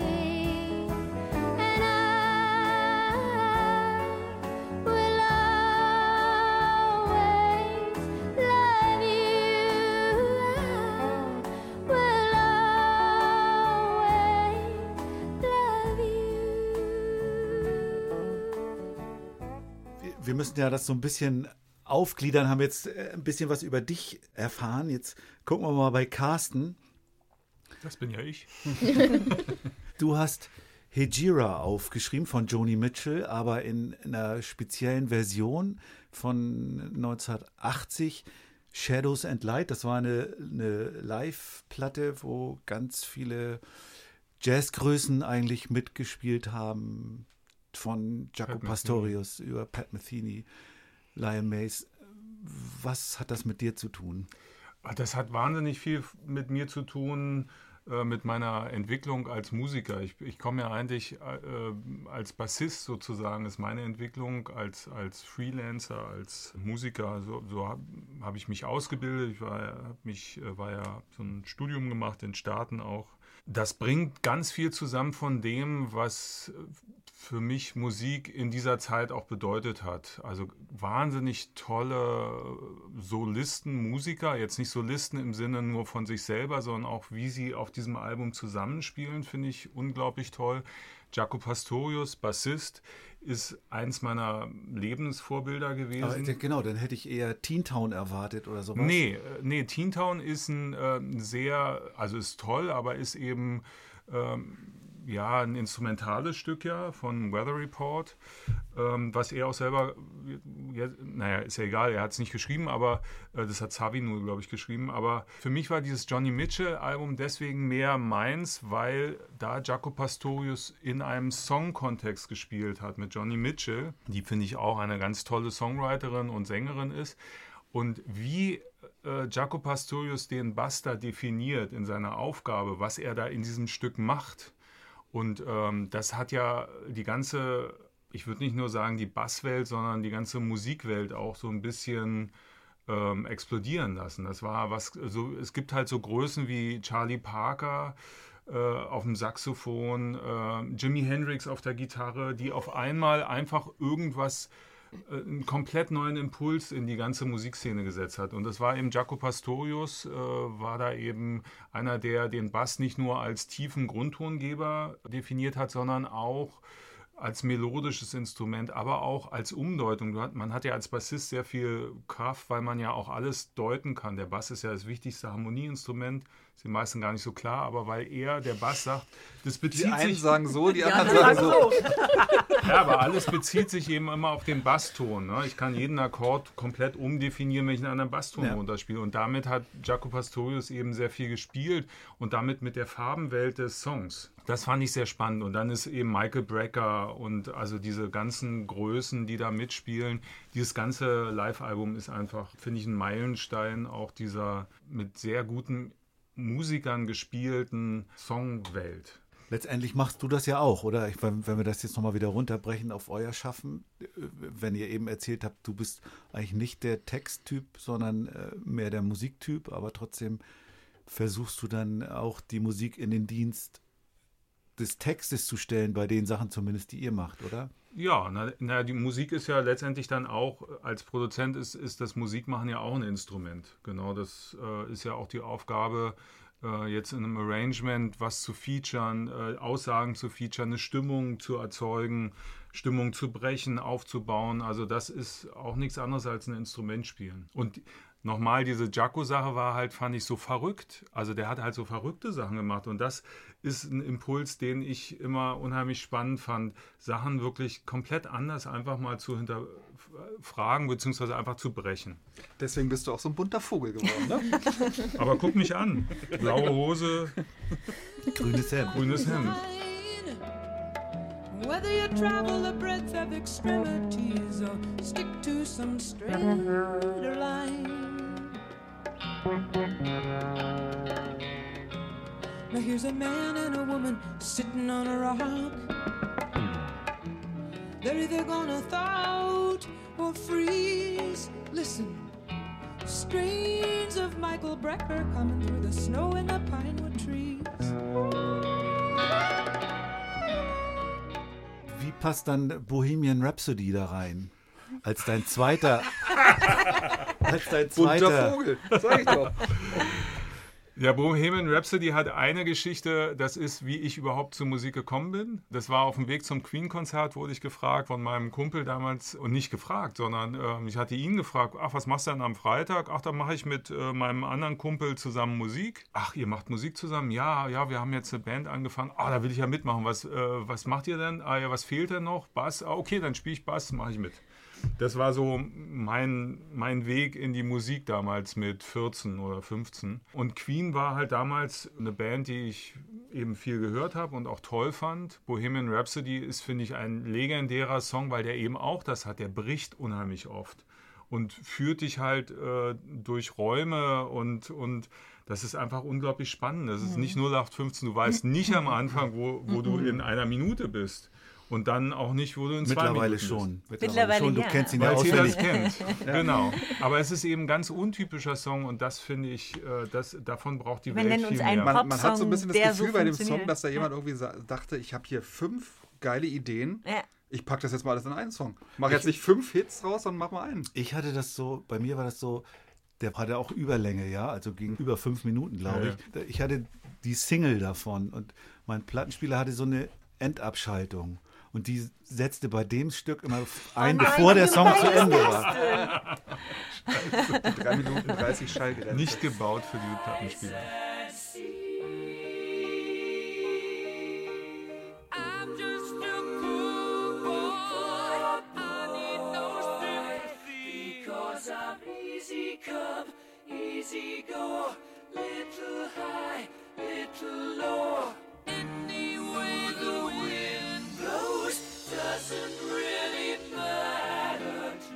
and I will always love you. I will always love you. Wir- Wir müssen ja das so ein bisschen aufgliedern, haben jetzt äh, ein bisschen was über dich erfahren. Jetzt gucken wir mal bei Carsten. Das bin ja ich. Du hast Hejira aufgeschrieben von Joni Mitchell, aber in einer speziellen Version von neunzehnhundertachtzig, Shadows and Light. Das war eine, eine Live-Platte, wo ganz viele Jazzgrößen eigentlich mitgespielt haben, von Jaco Pat Pastorius über Pat Metheny, Lionel Mays. Was hat das mit dir zu tun? Das hat wahnsinnig viel mit mir zu tun, äh, mit meiner Entwicklung als Musiker. Ich, ich komme ja eigentlich äh, als Bassist sozusagen, ist meine Entwicklung als, als Freelancer, als Musiker. So, so habe hab ich mich ausgebildet. Ich war, ja- hab mich, äh, war ja so ein Studium gemacht in Staaten auch. Das bringt ganz viel zusammen von dem, was für mich Musik in dieser Zeit auch bedeutet hat. Also wahnsinnig tolle Solisten, Musiker, jetzt nicht Solisten im Sinne nur von sich selber, sondern auch wie sie auf diesem Album zusammenspielen, finde ich unglaublich toll. Jaco Pastorius, Bassist, ist eins meiner Lebensvorbilder gewesen. Aber, äh, genau, dann hätte ich eher Teen Town erwartet oder sowas. Nee, äh, nee, Teen Town ist ein äh, sehr, also ist toll, aber ist eben ähm, ja ein instrumentales Stück ja von Weather Report, ähm, was er auch selber, ja, naja, ist ja egal, er hat es nicht geschrieben, aber äh, das hat Savi nur, glaube ich, geschrieben. Aber für mich war dieses Johnny Mitchell-Album deswegen mehr meins, weil da Jaco Pastorius in einem Song-Kontext gespielt hat mit Johnny Mitchell, die finde ich auch eine ganz tolle Songwriterin und Sängerin ist. Und wie äh, Jaco Pastorius den Bass da definiert in seiner Aufgabe, was er da in diesem Stück macht Und ähm, das hat ja die ganze, ich würde nicht nur sagen die Basswelt, sondern die ganze Musikwelt auch so ein bisschen ähm, explodieren lassen. Das war was, so, es gibt halt so Größen wie Charlie Parker äh, auf dem Saxophon, äh, Jimi Hendrix auf der Gitarre, die auf einmal einfach irgendwas, äh, einen komplett neuen Impuls in die ganze Musikszene gesetzt hat. Und das war eben Jaco Pastorius, äh, war da eben einer, der den Bass nicht nur als tiefen Grundtongeber definiert hat, sondern auch als melodisches Instrument, aber auch als Umdeutung. Man hat ja als Bassist sehr viel Kraft, weil man ja auch alles deuten kann. Der Bass ist ja das wichtigste Harmonieinstrument, ist den meisten gar nicht so klar, aber weil er, der Bass, sagt, das bezieht Die einen sich... sagen so, die Die anderen anderen sagen sagen so. Ja, aber alles bezieht sich eben immer auf den Basston. Ne? Ich kann jeden Akkord komplett umdefinieren, wenn ich einen anderen Basston Ja. runterspiele. Und damit hat Jaco Pastorius eben sehr viel gespielt und damit mit der Farbenwelt des Songs. Das fand ich sehr spannend. Und dann ist eben Michael Brecker und also diese ganzen Größen, die da mitspielen. Dieses ganze Live-Album ist einfach, finde ich, ein Meilenstein auch dieser mit sehr guten Musikern gespielten Songwelt. Letztendlich machst du das ja auch, oder? Ich, wenn, wenn wir das jetzt nochmal wieder runterbrechen auf euer Schaffen, äh, wenn ihr eben erzählt habt, du bist eigentlich nicht der Texttyp, sondern äh, mehr der Musiktyp, aber trotzdem versuchst du dann auch die Musik in den Dienst des Textes zu stellen, bei den Sachen zumindest, die ihr macht, oder? Ja, na, na, die Musik ist ja letztendlich dann auch, als Produzent ist, ist das Musikmachen ja auch ein Instrument. Genau, das äh, ist ja auch die Aufgabe, äh, jetzt in einem Arrangement was zu featuren, äh, Aussagen zu featuren, eine Stimmung zu erzeugen, Stimmung zu brechen, aufzubauen. Also das ist auch nichts anderes als ein Instrument spielen. Und nochmal, diese Jaco-Sache war halt, fand ich so verrückt. Also der hat halt so verrückte Sachen gemacht und das ist ein Impuls, den ich immer unheimlich spannend fand, Sachen wirklich komplett anders einfach mal zu hinterfragen beziehungsweise einfach zu brechen. Deswegen bist du auch so ein bunter Vogel geworden, ne? Aber guck mich an. Blaue Hose, Grünes Hemd. grünes Hemd. Whether you travel the breadth of extremities or stick to some straighter line. Now here's a man and a woman sitting on a rock. They're either gonna thaw out or freeze. Listen, strains of Michael Brecker coming through the snow in the pinewood trees. Wie passt dann Bohemian Rhapsody da rein? Als dein zweiter... als dein Bunter zweiter... Vogel, sag ich doch. Ja, Bohemian Rhapsody hat eine Geschichte, das ist, wie ich überhaupt zur Musik gekommen bin. Das war auf dem Weg zum Queen-Konzert, wurde ich gefragt von meinem Kumpel damals, und nicht gefragt, sondern äh, ich hatte ihn gefragt, ach, was machst du denn am Freitag? Ach, dann mache ich mit äh, meinem anderen Kumpel zusammen Musik. Ach, ihr macht Musik zusammen? Ja, ja, wir haben jetzt eine Band angefangen. Ah, da will ich ja mitmachen. Was, äh, was macht ihr denn? Ah, ja, was fehlt denn noch? Bass? Ah, okay, dann spiele ich Bass, mache ich mit. Das war so mein, mein Weg in die Musik damals mit vierzehn oder fünfzehn. Und Queen war halt damals eine Band, die ich eben viel gehört habe und auch toll fand. Bohemian Rhapsody ist, finde ich, ein legendärer Song, weil der eben auch das hat. Der bricht unheimlich oft und führt dich halt äh, durch Räume und, und das ist einfach unglaublich spannend. Das ist nicht null acht fünfzehn, du weißt nicht am Anfang, wo, wo du in einer Minute bist. Und dann auch nicht, wo du in zwei Mittlerweile Minuten schon. bist. Mittlerweile schon. Du ja. kennst ihn ja Weil jeder auswendig. das kennt. Genau. Aber es ist eben ein ganz untypischer Song und das finde ich, äh, das, davon braucht die Wir Welt nennen viel uns einen mehr. Man, man hat so ein bisschen das der so Gefühl bei dem funktioniert. Song, dass da jemand irgendwie sa- dachte, ich habe hier fünf geile Ideen. Ja. Ich packe das jetzt mal alles in einen Song. Mach jetzt nicht fünf Hits raus, sondern mach mal einen. Ich hatte das so, bei mir war das so, der hatte auch Überlänge, ja, also ging über fünf Minuten, glaube Ja, ich. Ich hatte die Single davon und mein Plattenspieler hatte so eine Endabschaltung. Und die setzte bei dem Stück immer ein, nein, bevor der wie Song zu weit Ende ist war. Die drei Minuten dreißig Schallgrenze. Nicht gebaut für diese Plattenspieler. I'm just a poor boy. I need no sympathy. 'Cause I'm easy come, easy go. Little high, little low. Any way the wind blows doesn't really matter to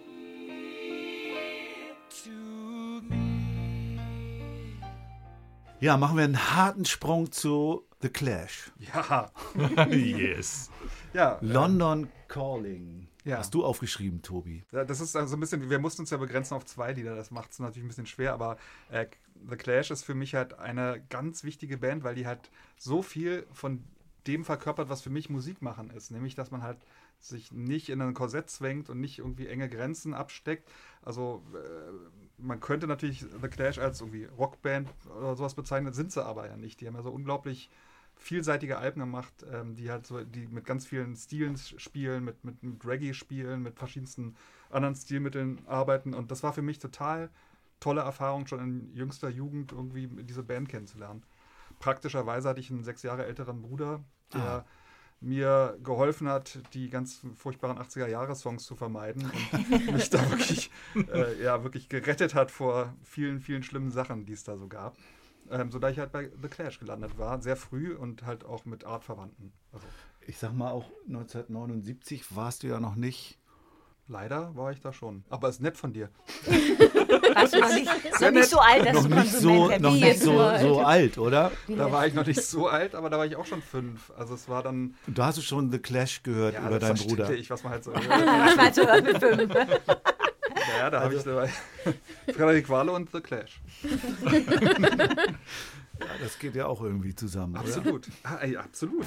me. To me. Ja, machen wir einen harten Sprung zu The Clash. Ja. Yes. Ja. London Calling. Ja. Hast du aufgeschrieben, Tobi? Ja, das ist also ein bisschen, wir mussten uns ja begrenzen auf zwei Lieder, das macht es natürlich ein bisschen schwer, aber äh, The Clash ist für mich halt eine ganz wichtige Band, weil die halt so viel von dem verkörpert, was für mich Musik machen ist, nämlich, dass man halt sich nicht in ein Korsett zwängt und nicht irgendwie enge Grenzen absteckt. Also äh, man könnte natürlich The Clash als irgendwie Rockband oder sowas bezeichnen, sind sie aber ja nicht. Die haben ja so unglaublich vielseitige Alben gemacht, ähm, die halt so, die mit ganz vielen Stilen spielen, mit, mit, mit Reggae spielen, mit verschiedensten anderen Stilmitteln arbeiten und das war für mich total tolle Erfahrung, schon in jüngster Jugend irgendwie diese Band kennenzulernen. Praktischerweise hatte ich einen sechs Jahre älteren Bruder, der ah. mir geholfen hat, die ganz furchtbaren achtziger-Jahre-Songs zu vermeiden und mich da wirklich, äh, ja, wirklich gerettet hat vor vielen, vielen schlimmen Sachen, die es da so gab. Ähm, sodass ich halt bei The Clash gelandet war, sehr früh und halt auch mit Artverwandten. Also, ich sag mal, auch neunzehnhundertneunundsiebzig warst du ja noch nicht. Leider war ich da schon. Aber ist nett von dir. Warst du noch nicht, noch nicht so alt, dass noch du nicht so, noch nicht so, so alt, oder? Da war ich noch nicht so alt, aber da war ich auch schon fünf. Also es war dann... Da hast du schon The Clash gehört ja, über deinen Bruder. Ich, was man halt so hört. Was man halt so hört mit fünf. Ja, da also, habe ich Frederik Wahle und The Clash. Ja, das geht ja auch irgendwie zusammen, absolut. Oder? Ah, ey, absolut.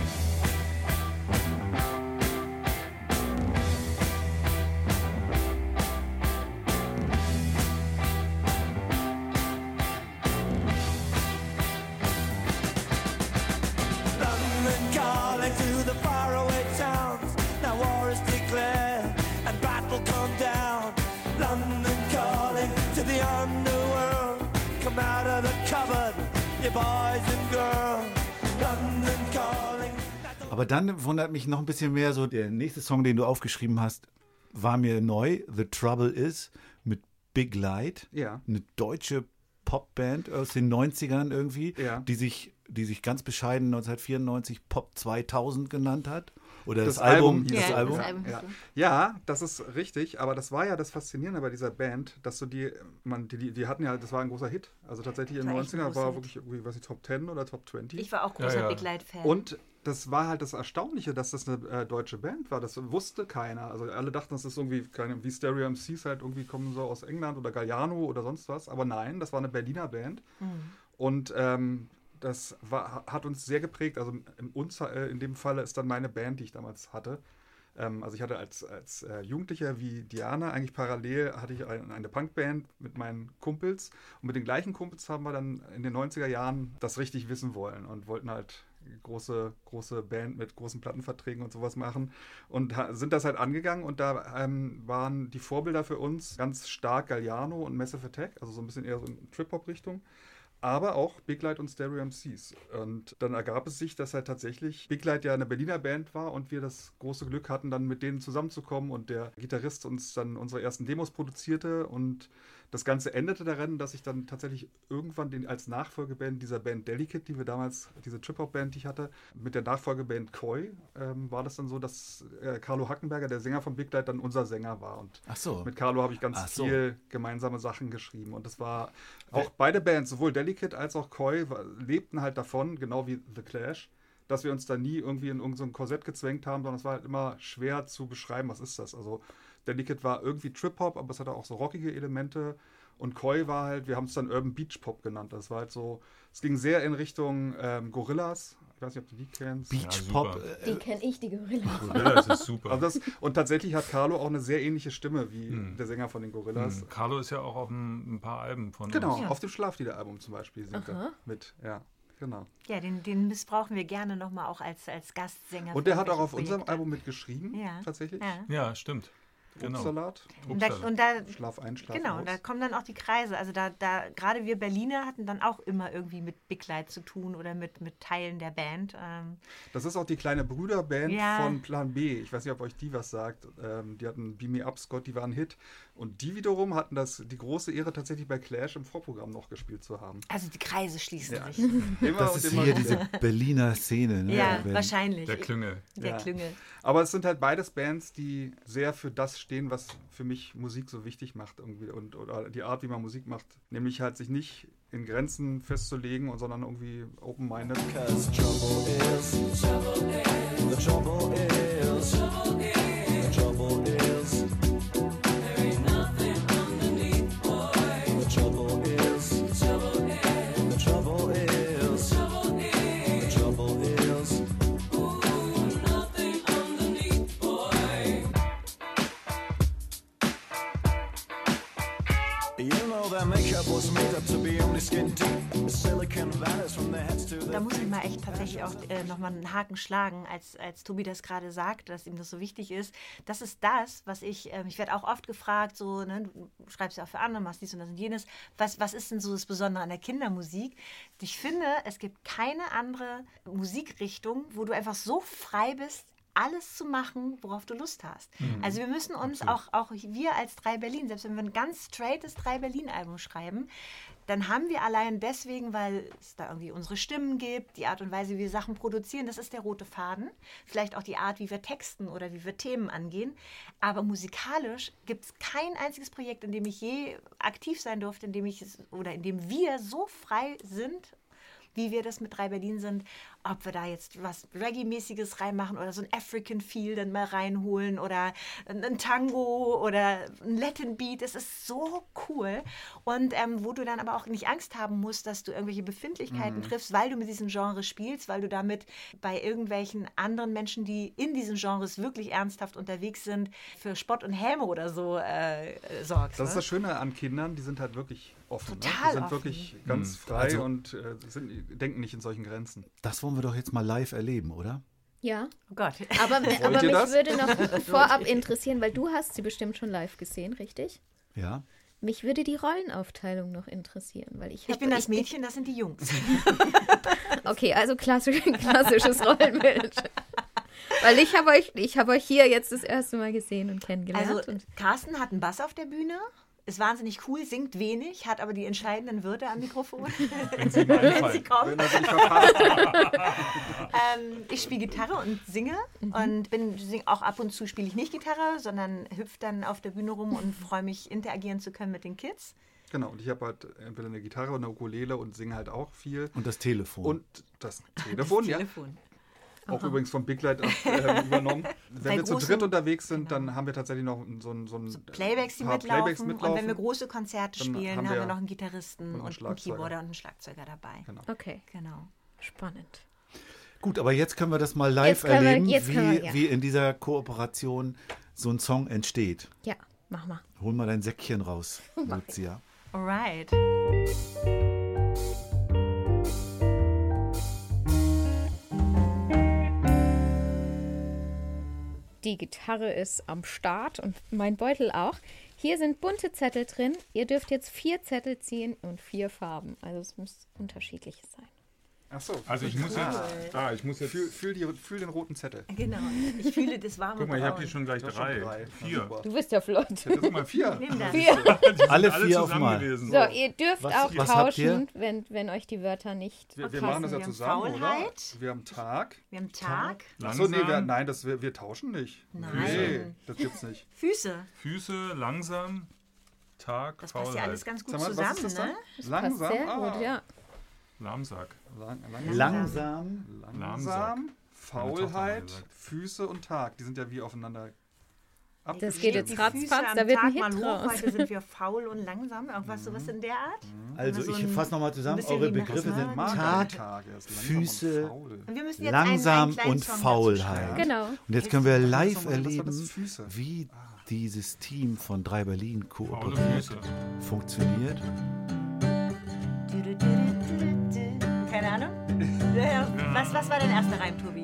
Aber dann wundert mich noch ein bisschen mehr so, der nächste Song, den du aufgeschrieben hast, war mir neu, The Trouble Is, mit Big Light, ja. Eine deutsche Popband aus den neunzigern irgendwie, ja. die sich, die sich ganz bescheiden neunzehnhundertvierundneunzig Pop zweitausend genannt hat. Oder das, das Album. Album, das ja, Album. Das Album. Ja. ja, das ist richtig, aber das war ja das Faszinierende bei dieser Band, dass du die, man, die, die hatten ja, das war ein großer Hit. Also tatsächlich in den neunzigern war wirklich irgendwie, weiß ich, Top zehn oder Top zwanzig. Ich war auch großer ja, ja. Big Light-Fan. Und das war halt das Erstaunliche, dass das eine äh, deutsche Band war. Das wusste keiner. Also alle dachten, das ist irgendwie, keine, wie Stereo M Cs halt irgendwie kommen so aus England oder Galliano oder sonst was. Aber nein, das war eine Berliner Band. Mhm. Und ähm, das war, hat uns sehr geprägt. Also in, uns, äh, in dem Falle ist dann meine Band, die ich damals hatte. Ähm, also ich hatte als, als äh, Jugendlicher wie Diana eigentlich parallel hatte ich ein, eine Punkband mit meinen Kumpels. Und mit den gleichen Kumpels haben wir dann in den neunziger Jahren das richtig wissen wollen und wollten halt große, große Band mit großen Plattenverträgen und sowas machen und ha- sind das halt angegangen und da ähm, waren die Vorbilder für uns ganz stark Galliano und Massive Attack, also so ein bisschen eher so in Trip-Hop-Richtung, aber auch Big Light und Stereo M Cs. Und dann ergab es sich, dass halt tatsächlich Big Light ja eine Berliner Band war und wir das große Glück hatten, dann mit denen zusammenzukommen und der Gitarrist uns dann unsere ersten Demos produzierte und das Ganze endete darin, dass ich dann tatsächlich irgendwann den, als Nachfolgeband dieser Band Delicate, die wir damals, diese Trip-Hop-Band, die ich hatte, mit der Nachfolgeband Koi, ähm, war das dann so, dass äh, Carlo Hackenberger, der Sänger von Big Light, dann unser Sänger war. Und Ach so. mit Carlo habe ich ganz Ach so. viel gemeinsame Sachen geschrieben. Und das war auch beide Bands, sowohl Delicate als auch Koi, war, lebten halt davon, genau wie The Clash, dass wir uns da nie irgendwie in irgendein so Korsett gezwängt haben, sondern es war halt immer schwer zu beschreiben, was ist das. Also Delicate war irgendwie Trip-Hop, aber es hatte auch so rockige Elemente. Und Koi war halt, wir haben es dann Urban Beach Pop genannt. Das war halt so, es ging sehr in Richtung ähm, Gorillas. Ich weiß nicht, ob du die kennst. Beach Ja, Pop. super. Äh, Die kenne ich, die Gorillas. Ja, das ist super. Also das, und tatsächlich hat Carlo auch eine sehr ähnliche Stimme wie Hm. der Sänger von den Gorillas. Hm. Carlo ist ja auch auf ein, ein paar Alben von Genau, uns. Ja. auf dem Schlaflieder-Album zum Beispiel singt Aha. er mit. Ja, genau. Ja, den, den missbrauchen wir gerne nochmal auch als, als Gastsänger. Und für der hat auch auf irgendwelche unserem Projekte. Album mitgeschrieben, Ja. tatsächlich. Ja. Ja, stimmt. Genau. Obstsalat, Und da, und da, Schlaf ein, Schlaf genau, aus. da kommen dann auch die Kreise. Also da, da gerade wir Berliner hatten dann auch immer irgendwie mit Big Light zu tun oder mit, mit Teilen der Band. Ähm, Das ist auch die kleine Brüderband Ja. von Plan B. Ich weiß nicht, ob euch die was sagt. Ähm, die hatten Beam Me Up, Scott, die waren ein Hit. Und die wiederum hatten das, die große Ehre, tatsächlich bei Clash im Vorprogramm noch gespielt zu haben. also die Kreise schließen Ja. sich. Immer das und ist immer hier wieder. diese Berliner Szene. Ne? Ja, Wenn- wahrscheinlich. Der Klüngel. Der Ja. Klüngel. Aber es sind halt beides Bands, die sehr für das stehen, was für mich Musik so wichtig macht irgendwie und oder die Art, wie man Musik macht. Nämlich halt sich nicht in Grenzen festzulegen, und sondern irgendwie open-minded. Cause trouble is, trouble is, the trouble is, the trouble is, there ain't nothing underneath, boy. The trouble is, the trouble is, the trouble is, the trouble is, ooh, nothing underneath, boy. You know that makeup was made up to be only skin deep. Silicon Valley from the heads to the Da muss ich mal echt tatsächlich auch äh, nochmal einen Haken schlagen, als, als Tobi das gerade sagt, dass ihm das so wichtig ist. Das ist das, was ich, ähm, ich werde auch oft gefragt, so, ne, du schreibst ja auch für andere, machst dies und das und jenes. Was, was ist denn so das Besondere an der Kindermusik? Ich finde, es gibt keine andere Musikrichtung, wo du einfach so frei bist, alles zu machen, worauf du Lust hast. Mhm. Also wir müssen uns auch, auch wir als drei Berlin, selbst wenn wir ein ganz straightes drei Berlin-Album schreiben, dann haben wir allein deswegen, weil es da irgendwie unsere Stimmen gibt, die Art und Weise, wie wir Sachen produzieren, das ist der rote Faden. Vielleicht auch die Art, wie wir texten oder wie wir Themen angehen. Aber musikalisch gibt es kein einziges Projekt, in dem ich je aktiv sein durfte, in dem ich oder in dem wir so frei sind, wie wir das mit drei Berlin sind, ob wir da jetzt was Reggae-mäßiges reinmachen oder so ein African Feel dann mal reinholen oder ein Tango oder ein Latin Beat, das ist so cool. Und ähm, wo du dann aber auch nicht Angst haben musst, dass du irgendwelche Befindlichkeiten mhm. triffst, weil du mit diesem Genre spielst, weil du damit bei irgendwelchen anderen Menschen, die in diesen Genres wirklich ernsthaft unterwegs sind, für Spott und Häme oder so äh, sorgst. Das ist ne? das Schöne an Kindern, die sind halt wirklich offen. Total ne? Die sind offen. wirklich ganz Mhm. frei Also- und äh, sind, denken nicht in solchen Grenzen. Das wollen wir doch jetzt mal live erleben, oder? Ja, Oh Gott. aber, aber ihr mich das? würde noch vorab interessieren, weil du hast sie bestimmt schon live gesehen, richtig? Ja. Mich würde die Rollenaufteilung noch interessieren, weil ich Ich hab, bin das Mädchen, das sind die Jungs. Okay, also klassisch, klassisches Rollenbild. Weil ich habe euch, ich habe euch hier jetzt das erste Mal gesehen und kennengelernt. Also und Carsten hat einen Bass auf der Bühne, ist wahnsinnig cool, singt wenig, hat aber die entscheidenden Wörter am Mikrofon, Wenn sie mal wenn sie einfallen. kommen. Wenn er sich verpasst. Ähm, ich spiele Gitarre und singe und bin sing, auch ab und zu spiele ich nicht Gitarre, sondern hüpfe dann auf der Bühne rum und freue mich, interagieren zu können mit den Kids. Genau, und ich habe halt entweder eine Gitarre oder eine Ukulele und singe halt auch viel. Und das Telefon. Und das Telefon, ja. Telefon. Auch übrigens von Big Light äh, übernommen. Wenn Bei wir zu großen- dritt unterwegs sind, genau. dann haben wir tatsächlich noch so ein, so ein So Playbacks, die paar mitlaufen. Playbacks Und mitlaufen. wenn wir große Konzerte Dann spielen, haben haben wir, wir noch einen Gitarristen und einen und einen Schlagzeuger. Keyboarder und einen Schlagzeuger dabei. Genau. okay, Genau. spannend. Gut, aber jetzt können wir das mal live Jetzt können wir- erleben, jetzt wie, können wir, ja. wie in dieser Kooperation so ein Song entsteht. Ja, mach mal. Hol mal dein Säckchen raus, Lucia. Alright. Die Gitarre ist am Start und mein Beutel auch. Hier sind bunte Zettel drin. Ihr dürft jetzt vier Zettel ziehen und vier Farben. Also es muss unterschiedliches sein. Achso. Also ich muss jetzt, ah, ich muss jetzt, Fühl, fühl, die, fühl den roten Zettel. Genau. Ich fühle das warme guck mal, ich habe Braun. hier schon gleich Du hast schon drei, drei. Na, vier. super. Du bist ja flott. Guck mal, vier. Nimm das. Vier. Die sind Alle alle vier auf zusammen mal. gewesen. So, ihr dürft Was- auch was habt ihr? tauschen, wenn, wenn euch die Wörter nicht Wir, wir passen. machen das ja Wir haben zusammen, oder? Faulheit. Wir haben Tag. Wir haben Tag, Achso, nee, wir, Langsam, nein, das, wir, wir tauschen nicht. Nein. Nee, das gibt's nicht. Füße. Füße, langsam, Tag, Das passt ja Faulheit, alles ganz gut Sag mal, was zusammen, ist das ne? dann? Passt Langsam. sehr ah. gut, ja. Lahmsack. Lang, Langsam. langsam, Lahmsack. Meine Tochter hat Faulheit, mal gesagt. Füße und Tag. Die sind ja wie aufeinander Das abgestimmt. geht jetzt Die ratzfatz, Füße am da wird ein Tag mal Hit hoch, draus. heute sind wir faul und langsam. Irgendwas sowas in der Art. Also So ich ein- fasse nochmal zusammen. bisschen Eure wie nach Begriffe Osnabrück. sind Mag Tag, einen Tag erst, langsam Füße, und faul. Und wir müssen jetzt langsam einen, einen kleinen und Song dazu Faulheit. schreiben. Genau. Und jetzt können wir Was live war das? erleben, Füße. wie dieses Team von drei Berlin Faule kooperiert, Füße. funktioniert. Du, du, du, du, du, du. Keine Ahnung? Ja, Was, was war dein erster Reim, Tobi?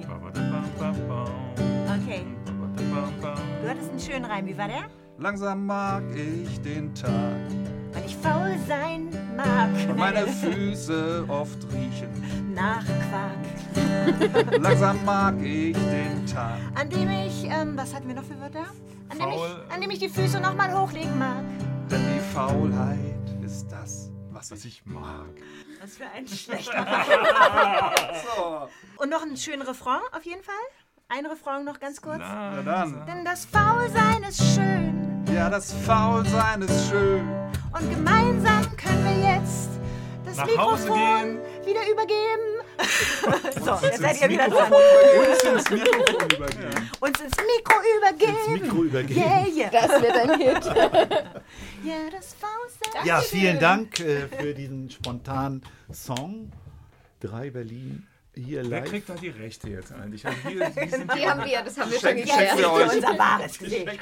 Okay. Du hattest einen schönen Reim. Wie war der? Langsam mag ich den Tag, Weil ich faul sein mag. und meine Füße oft riechen. Nach Quark. Langsam mag ich den Tag. An dem ich, ähm, was hatten wir noch für Wörter? An dem, Faul. ich, an dem ich die Füße nochmal hochlegen mag. Denn die Faulheit ist das, was Was ich ich mag. Was für ein schlechter. so. Und noch einen schönen Refrain auf jeden Fall. Ein Refrain noch ganz kurz. Na dann. Denn das Faulsein ist schön Ja, das Faulsein ist schön. und gemeinsam können wir jetzt das Nach Hause Mikrofon gehen. wieder übergeben. So, jetzt seid ins ihr wieder Mikrofon dran. Uns ins Mikrofon übergeben. Uns ins Mikro übergeben. Ins Mikro übergeben. Yeah, yeah. Das wird ein Hit. Ja, das Faulsein. Ja, vielen Dank äh, für diesen spontanen Song. Drei Berlin hier Wer live. kriegt da die Rechte jetzt eigentlich? Also hier, die sind Die haben wir, das haben wir schon Schenk- geklärt. schenk für euch. Unser wahres Gesicht.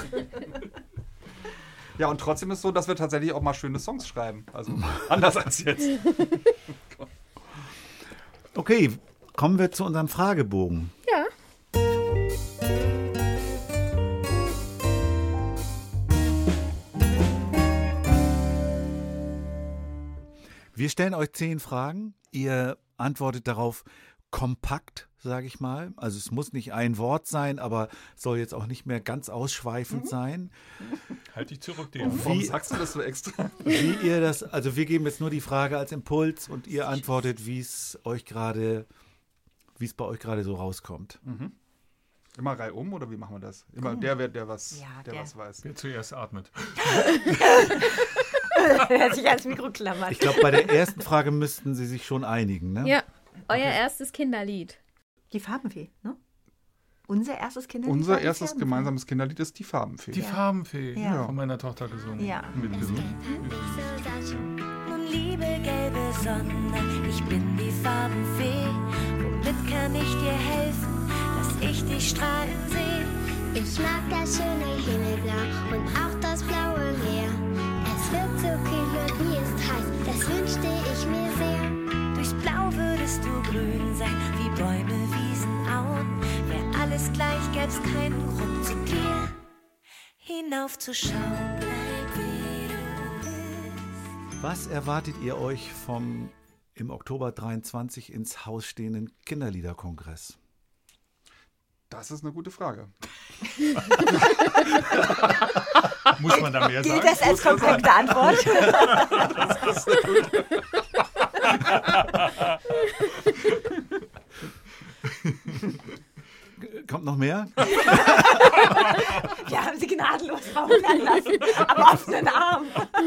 Ja, und trotzdem ist es so, dass wir tatsächlich auch mal schöne Songs schreiben. Also anders als jetzt. Okay, kommen wir zu unserem Fragebogen. Ja. Wir stellen euch zehn Fragen. Ihr antwortet darauf kompakt, sage ich mal. Also es muss nicht ein Wort sein, aber soll jetzt auch nicht mehr ganz ausschweifend sein. Halt dich zurück, Dejan. Warum Wie- sagst du das so extra? Wie ihr das, also wir geben jetzt nur die Frage als Impuls und ihr antwortet, wie es euch gerade, wie es bei euch gerade so rauskommt. Immer reihum oder wie machen wir das? Immer der, wer der was, Ja, der, der. was weiß. Wer zuerst atmet. Wer sich ans Mikro klammert. Ich glaube, bei der ersten Frage müssten sie sich schon einigen, ne? Ja, euer erstes Kinderlied. Die Farbenfee, ne? Unser erstes Kinderlied. Unser war die erstes Farbenfee. gemeinsames Kinderlied ist die Farbenfee. Die Farbenfee. Ja. Von meiner Tochter gesungen. Ja. Mitgesungen. Nun liebe gelbe Sonne, ich bin die Farbenfee. Womit kann ich dir helfen, dass ich dich strahlen sehe? Ich mag das schöne Himmelblau und auch das blaue Meer. Es wird so kühl und mir ist heiß, das wünschte ich mir sehr. Durchs Blau würdest du grün sein, wie Bäume, Wiesen, Auen. Wär alles gleich, gäb's keinen Grund zu dir hinaufzuschauen. Bleib wie du bist. Was erwartet ihr euch vom im Oktober dreiundzwanzig ins Haus stehenden Kinderliederkongress? Das ist eine gute Frage. Muss man da mehr Gilt sagen? das als kompakte Antwort? Kommt noch mehr? Wir haben sie gnadenlos verhungern lassen, aber offenen Arm.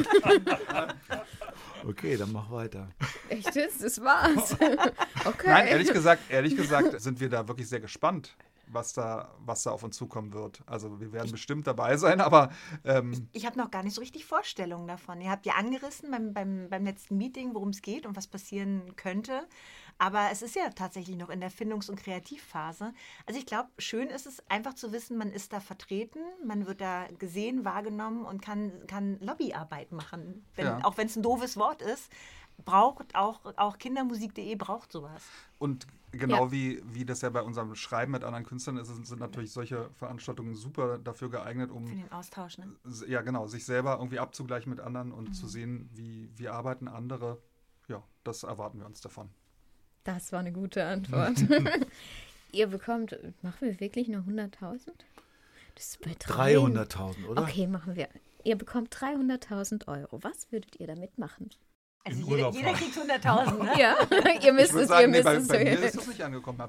Okay, dann mach weiter. Echt jetzt? Das war's. Okay. Nein, ehrlich gesagt, ehrlich gesagt sind wir da wirklich sehr gespannt, was da, was da auf uns zukommen wird. Also wir werden bestimmt dabei sein, aber ähm, Ich habe noch gar nicht so richtig Vorstellungen davon. Ihr habt ja angerissen beim, beim, beim letzten Meeting, worum es geht und was passieren könnte. Aber es ist ja tatsächlich noch in der Findungs- und Kreativphase. Also ich glaube, schön ist es einfach zu wissen, man ist da vertreten, man wird da gesehen, wahrgenommen und kann, kann Lobbyarbeit machen. Wenn, Ja. Auch wenn es ein doofes Wort ist, braucht auch, auch kindermusik punkt de braucht sowas. und genau Ja. wie, wie das ja bei unserem Schreiben mit anderen Künstlern ist, sind natürlich solche Veranstaltungen super dafür geeignet, Für um den Austausch. Ne? ja genau, sich selber irgendwie abzugleichen mit anderen und zu sehen, wie, wie arbeiten andere. Ja, das erwarten wir uns davon. Das war eine gute Antwort. Ihr bekommt, machen wir wirklich nur hunderttausend? Das ist bei drei- dreihunderttausend, oder? Okay, machen wir. Ihr bekommt dreihunderttausend Euro. Was würdet ihr damit machen? Also In jeder, Urlaub jeder fahren. kriegt hunderttausend, ne? Ja, ihr müsst Ich würde es, sagen, ihr nee, müsst bei, es. bei mir ist das nicht angekommen.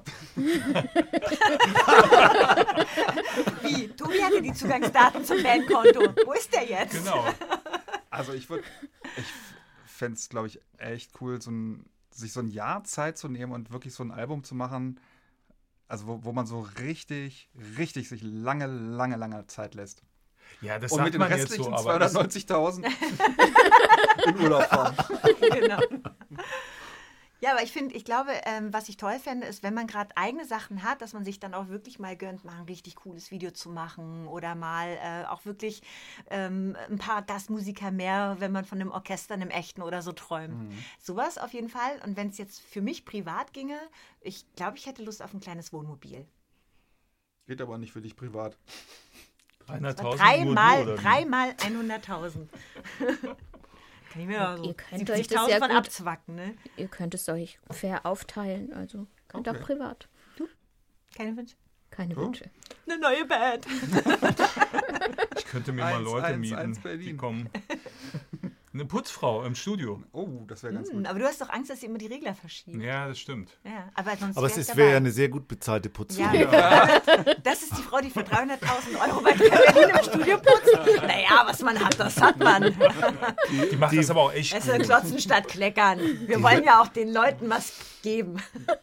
Wie? Tobi hatte die Zugangsdaten zum Bandkonto. Wo ist der jetzt? Genau. Also ich würde, ich fände es, glaube ich, echt cool, so ein, sich so ein Jahr Zeit zu nehmen und wirklich so ein Album zu machen, also wo, wo man so richtig, richtig sich lange, lange, lange Zeit lässt. Ja, das Und sagt mit den man jetzt restlichen so, aber das, zweihundertneunzigtausend in Urlaub fahren. Genau. Ja, aber ich finde, ich glaube, ähm, was ich toll fände, ist, wenn man gerade eigene Sachen hat, dass man sich dann auch wirklich mal gönnt, mal ein richtig cooles Video zu machen oder mal äh, auch wirklich ähm, ein paar Gastmusiker mehr, wenn man von einem Orchester, einem echten oder so träumt. Mhm. Sowas auf jeden Fall. Und wenn es jetzt für mich privat ginge, ich glaube, ich hätte Lust auf ein kleines Wohnmobil. Geht aber nicht für dich privat. dreihunderttausend Dreimal, nur du, oder wie? dreimal hunderttausend. Kann ich mir ja so Ihr könnt euch das siebzigtausend ja von gut- abzwacken, ne? Ihr könnt es euch fair aufteilen, also könnt Okay. auch privat. Keine Wünsche. Keine Oh. Wünsche. Eine neue Band. Ich könnte mir mal Eins, Leute eins, mieten, eins die Berlin. kommen. Eine Putzfrau im Studio. Oh, das wäre ganz Hm, gut. aber du hast doch Angst, dass sie immer die Regler verschieben. Ja, das stimmt. Ja, aber sonst Aber es wär's ist- wäre ja dabei. eine sehr gut bezahlte Putzfrau. Ja. Das ist die Frau, die für dreihunderttausend Euro bei Berlin im Studio putzt. Naja, was man hat, das hat man. Die macht das aber auch echt Es ist gut. Klotzen statt Kleckern. Wir wollen ja auch den Leuten was geben.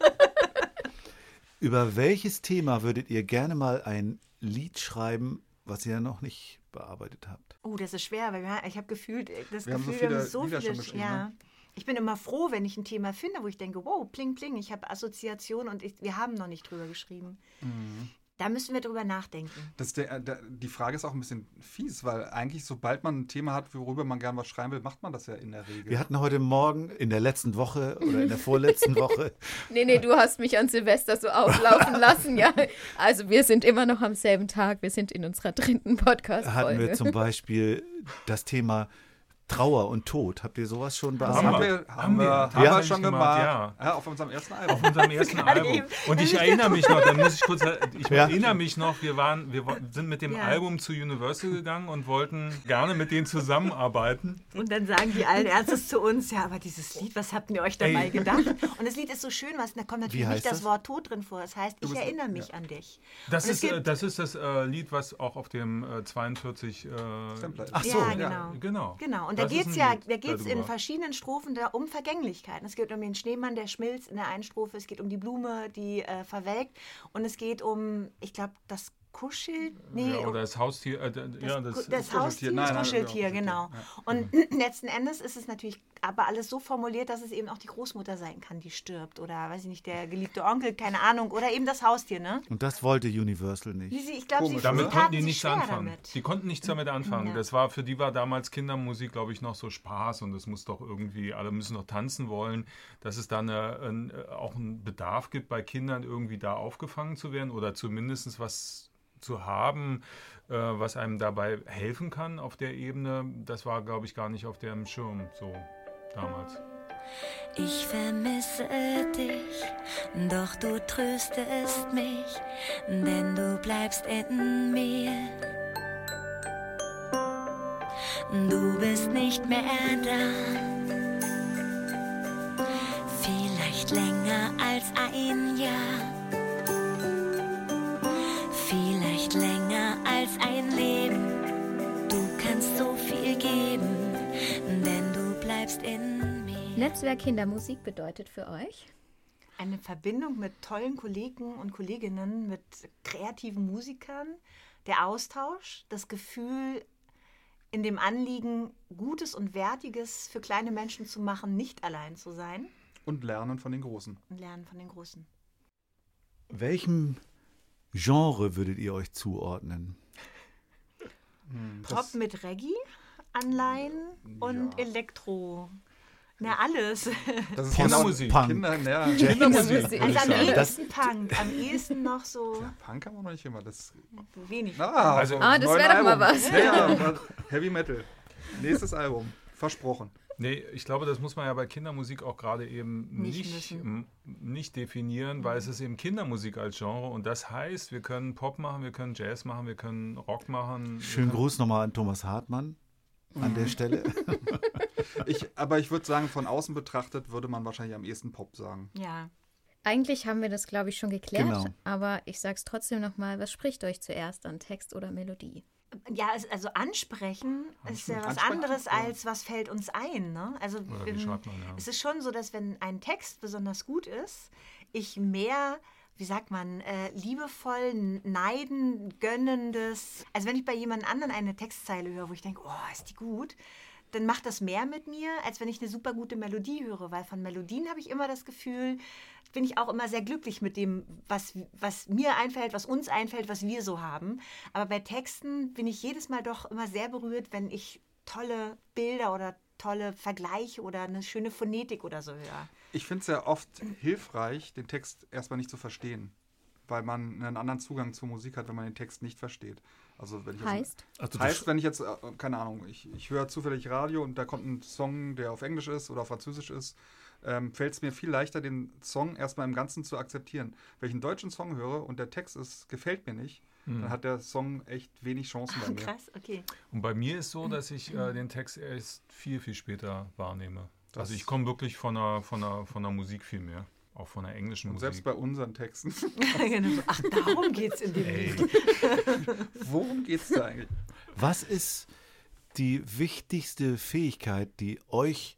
Über welches Thema würdet ihr gerne mal ein Lied schreiben, was ihr noch nicht bearbeitet habt? Oh, das ist schwer, weil wir, ich habe gefühlt, das Wir haben so Gefühl, wir viele haben so Lieder viele. schon geschrieben, Ja. ne? Ich bin immer froh, wenn ich ein Thema finde, wo ich denke, wow, pling, pling, ich habe Assoziationen und ich, wir haben noch nicht drüber geschrieben. Mhm. Da müssen wir drüber nachdenken. Das ist der, der, die Frage ist auch ein bisschen fies, weil eigentlich, sobald man ein Thema hat, worüber man gern was schreiben will, macht man das ja in der Regel. Wir hatten heute Morgen in der letzten Woche oder in der vorletzten Woche Nee, nee, du hast mich an Silvester so auflaufen lassen, ja. Also wir sind immer noch am selben Tag. Wir sind in unserer dritten Podcast-Folge. hatten wir zum Beispiel das Thema Trauer und Tod. Habt ihr sowas schon Das bearbeitet? haben wir, haben Haben wir. wir, haben Ja? wir schon Gemacht, gemacht. ja. Ja, auf unserem ersten Album. Auf unserem ersten Gerade Album. eben. Und ich Wenn ich erinnere mich noch, dann muss ich kurz, ich Ja. erinnere mich noch, wir waren, wir wo- sind mit dem Ja. Album zu Universal gegangen und wollten gerne mit denen zusammenarbeiten. Und dann sagen die allen Ernstes zu uns, ja, aber dieses Lied, was habt ihr euch dabei Ey. gedacht? Und das Lied ist so schön, was, da kommt natürlich Wie heißt nicht das das? Wort Tod drin vor. Das heißt, ich bist- erinnere mich an dich. Das Und es ist, äh, gibt- das ist das äh, Lied, was auch auf dem äh, zweiundvierzig. Äh, Stempel. Ach so, ja, ja. genau. Genau. Genau, und da Das ist geht es ein ja, Lied da geht's in darüber. verschiedenen Strophen da um Vergänglichkeiten. Es geht um den Schneemann, der schmilzt in der einen Strophe, es geht um die Blume, die äh, verwelkt und es geht um, ich glaube, das Kuschel... Nee, Ja, um- oder das Haustier. Äh, d- das, ja, Ku- das, das Kuscheltier. Haustier, Nein, das nein, Kuscheltier, genau, genau. Kuscheltier, Und letzten Endes ist es natürlich aber alles so formuliert, dass es eben auch die Großmutter sein kann, die stirbt. Oder, weiß ich nicht, der geliebte Onkel, keine Ahnung. Oder eben das Haustier, ne? Und das wollte Universal Wie nicht. sie, ich glaube, sie, Komisch, Damit sie konnten taten die sich nichts schwer anfangen. damit. Die konnten nichts damit anfangen. Ja. Das war, für die war damals Kindermusik, glaube ich, noch so Spaß und es muss doch irgendwie, alle müssen doch tanzen wollen, dass es da eine, ein, auch einen Bedarf gibt, bei Kindern irgendwie da aufgefangen zu werden oder zumindest was zu haben, äh, was einem dabei helfen kann auf der Ebene. Das war, glaube ich, gar nicht auf deren Schirm so damals. Ich vermisse dich, doch du tröstest mich, denn du bleibst in mir. Du bist nicht mehr da, vielleicht länger als ein Jahr, vielleicht länger als ein Leben. Du kannst so viel geben, denn du bleibst in mir. Netzwerk Kindermusik bedeutet für euch? Eine Verbindung mit tollen Kollegen und Kolleginnen, mit kreativen Musikern, der Austausch, das Gefühl, in dem Anliegen, Gutes und Wertiges für kleine Menschen zu machen, nicht allein zu sein Und lernen von den Großen. und lernen von den Großen. Welchem Genre würdet ihr euch zuordnen? Pop mit Reggae-Anleihen und Ja. Elektro. Na, alles. Das ist Kindermusik. Genau, Kinder, ja. Kindermusik, würde Also ich Also am sagen. ehesten Punk, am ehesten noch so Ja, Punk haben wir noch nicht immer. Das, wenig. ah, Also- Ah, das neuen wäre doch mal Album. was. Ja, ja, Heavy Metal. Nächstes Album. Versprochen. Nee, ich glaube, das muss man ja bei Kindermusik auch gerade eben Nicht nicht, müssen. m- nicht definieren, weil es ist eben Kindermusik als Genre und das heißt, wir können Pop machen, wir können Jazz machen, wir können Rock machen. Schönen wir können, Gruß nochmal an Thomas Hartmann an der Stelle. Ich, aber ich würde sagen, von außen betrachtet würde man wahrscheinlich am ehesten Pop sagen. Ja. Eigentlich haben wir das, glaube ich, schon geklärt, Genau. aber ich sage es trotzdem nochmal, was spricht euch zuerst an, Text oder Melodie? Ja, es- also ansprechen ist ja was Ansprechen, anderes ja. als was fällt uns ein. Ne? Also Oder wie ähm, schreibt man, ja. es ist schon so, dass wenn ein Text besonders gut ist, ich mehr, wie sagt man, äh, liebevoll, neiden, gönnendes, also wenn ich bei jemand anderen eine Textzeile höre, wo ich denke, oh, ist die gut, dann macht das mehr mit mir, als wenn ich eine super gute Melodie höre, weil von Melodien habe ich immer das Gefühl, bin ich auch immer sehr glücklich mit dem, was, was mir einfällt, was uns einfällt, was wir so haben. Aber bei Texten bin ich jedes Mal doch immer sehr berührt, wenn ich tolle Bilder oder tolle Vergleiche oder eine schöne Phonetik oder so höre. Ich finde es ja oft hilfreich, den Text erstmal nicht zu verstehen, weil man einen anderen Zugang zur Musik hat, wenn man den Text nicht versteht. Also wenn ich jetzt- Heißt? Also heißt, wenn ich jetzt, äh, keine Ahnung, ich, ich höre zufällig Radio und da kommt ein Song, der auf Englisch ist oder auf Französisch ist, ähm, fällt es mir viel leichter, den Song erstmal im Ganzen zu akzeptieren. Wenn ich einen deutschen Song höre und der Text ist, gefällt mir nicht, dann hat der Song echt wenig Chancen bei mir. Krass, okay. Und bei mir ist so, dass ich äh, den Text erst viel, viel später wahrnehme. Das- also ich komme wirklich von der, von, der, von der Musik viel mehr. Auch von der englischen Und Musik. selbst bei unseren Texten. Genau. Ach, darum geht's in dem Ey. Lied. Worum geht's da eigentlich? Was ist die wichtigste Fähigkeit, die euch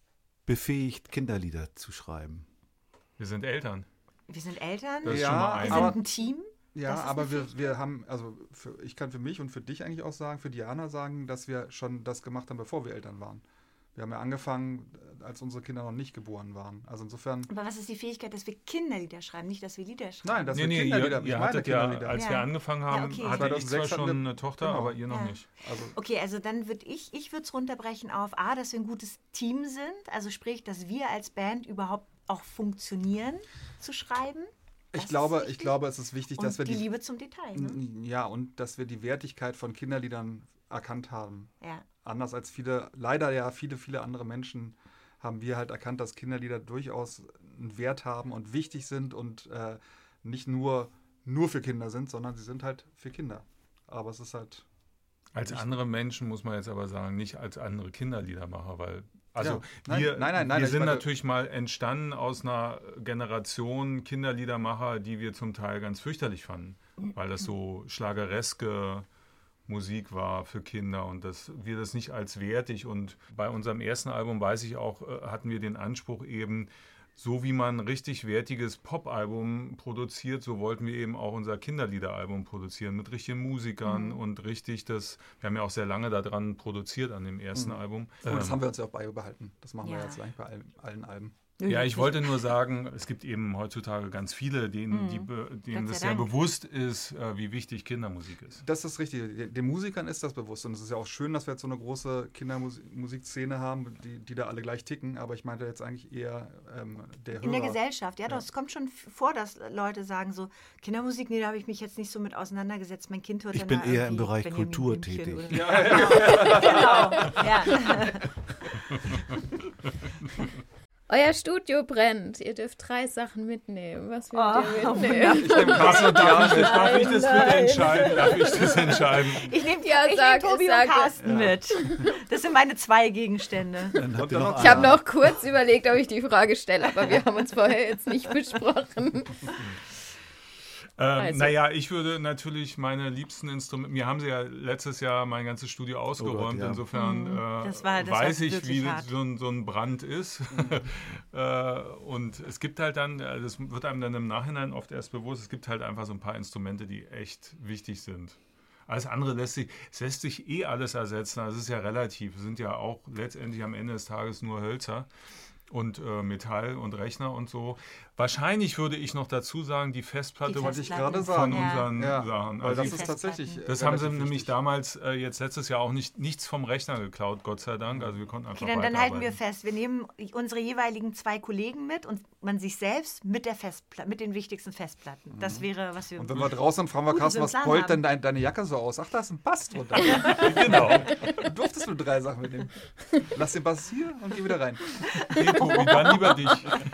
befähigt, Kinderlieder zu schreiben? Wir sind Eltern. Wir sind Eltern, Das ist Ja, schon mal wir ein. sind aber- ein Team. Ja, Das ist aber eine wir, Fähigkeit. wir haben, also für, ich kann für mich und für dich eigentlich auch sagen, für Diana sagen, dass wir schon das gemacht haben, bevor wir Eltern waren. Wir haben ja angefangen, als unsere Kinder noch nicht geboren waren. Also insofern, Aber was ist die Fähigkeit, dass wir Kinderlieder schreiben, nicht, dass wir Lieder schreiben? nein, dass Nee, wir nee, Kinderlieder, ihr, ich ihr meine hattet ja, Kinderlieder. als Ja. wir angefangen haben, Ja, okay. hatte ich zweitausendsechs zwar hatten schon wir- eine Tochter, genau. aber ihr noch Ja. nicht. Also, Okay, also dann würde ich, ich würde es runterbrechen auf A, dass wir ein gutes Team sind, also sprich, dass wir als Band überhaupt auch funktionieren zu schreiben. Das ich ist glaube, wichtig. ich glaube, es ist wichtig, Und dass wir die die, Liebe zum Detail. Ne? ja, und dass wir die Wertigkeit von Kinderliedern erkannt haben. Ja. Anders als viele, leider ja viele, viele andere Menschen haben wir halt erkannt, dass Kinderlieder durchaus einen Wert haben und wichtig sind und äh, nicht nur, nur für Kinder sind, sondern sie sind halt für Kinder. Aber es ist halt, Als andere Menschen muss man jetzt aber sagen, nicht als andere Kinderliedermacher, weil also Ja. Nein, wir, nein, nein, nein, wir ich sind meine- natürlich mal entstanden aus einer Generation Kinderliedermacher, die wir zum Teil ganz fürchterlich fanden, weil das so schlagereske Musik war für Kinder und dass wir das nicht als wertig, und bei unserem ersten Album, weiß ich auch, äh, hatten wir den Anspruch eben, so wie man ein richtig wertiges Pop-Album produziert, so wollten wir eben auch unser Kinderliederalbum produzieren mit richtigen Musikern und richtig das, wir haben ja auch sehr lange daran produziert an dem ersten Album. und das Ähm, haben wir uns ja auch beibehalten. Das machen wir Ja. jetzt eigentlich bei allen, allen Alben. ja, ich wollte nur sagen, es gibt eben heutzutage ganz viele, denen, die, be- denen Gott das sei sehr Dank. bewusst ist, äh, wie wichtig Kindermusik ist. Das ist das Richtige. Den Musikern ist das bewusst. Und es ist ja auch schön, dass wir jetzt so eine große Kindermusikszene haben, die, die da alle gleich ticken. Aber ich meinte jetzt eigentlich eher ähm, der In der Hörer. Gesellschaft, ja, doch, es kommt schon f- vor, dass Leute sagen so, Kindermusik, nee, da habe ich mich jetzt nicht so mit auseinandergesetzt. Mein Kind hört Ich dann bin mal eher im irgendwie Bereich Benjamin Kultur Blümchen tätig. oder so. Genau, ja. Euer Studio brennt. Ihr dürft drei Sachen mitnehmen. Was wollt Oh, ihr mitnehmen? Ich nehme Carsten, darf, ich, darf ich das Nein, bitte nein. entscheiden? Darf ich das entscheiden? Ich nehme Ja, ich sag nehm Tobi es, sag und es. Carsten mit. Das sind meine zwei Gegenstände. Dann habt ihr noch Ich habe einen. noch kurz überlegt, ob ich die Frage stelle, aber wir haben uns vorher jetzt nicht besprochen. Ähm, Also. Naja, ich würde natürlich meine liebsten Instrumente, mir haben sie ja letztes Jahr mein ganzes Studio ausgeräumt, ja. insofern äh, Das war- das war weiß ich, wirklich wie hart. so ein, so ein Brand ist. äh, und es gibt halt dann, äh, das wird einem dann im Nachhinein oft erst bewusst, es gibt halt einfach so ein paar Instrumente, die echt wichtig sind. Alles andere lässt sich, es lässt sich eh alles ersetzen, also es ist ja relativ, es sind ja auch letztendlich am Ende des Tages nur Hölzer und äh, Metall und Rechner und so. Wahrscheinlich würde ich noch dazu sagen, die Festplatte Die wollte ich Festplatten. gerade von sagen. Ja. unseren Ja, Sachen. weil Also das die- ist tatsächlich. das äh, haben sie relativ nämlich wichtig. damals, äh, jetzt letztes Jahr auch nicht, nichts vom Rechner geklaut, Gott sei Dank. Also wir konnten einfach Okay, dann, dann halten wir weiterarbeiten. fest, wir nehmen unsere jeweiligen zwei Kollegen mit und man sich selbst mit der Festplatte, mit den wichtigsten Festplatten. Das wäre, was wir. Und wenn wir draußen sind, fragen wir Gut, Carsten, dass was wir einen beult Plan denn dein, deine Jacke so aus? Ach, da ist ein Bass drunter. Genau. Du durftest nur drei Sachen mitnehmen. Lass den Bass hier und geh wieder rein. Nee, Tobi, dann lieber dich.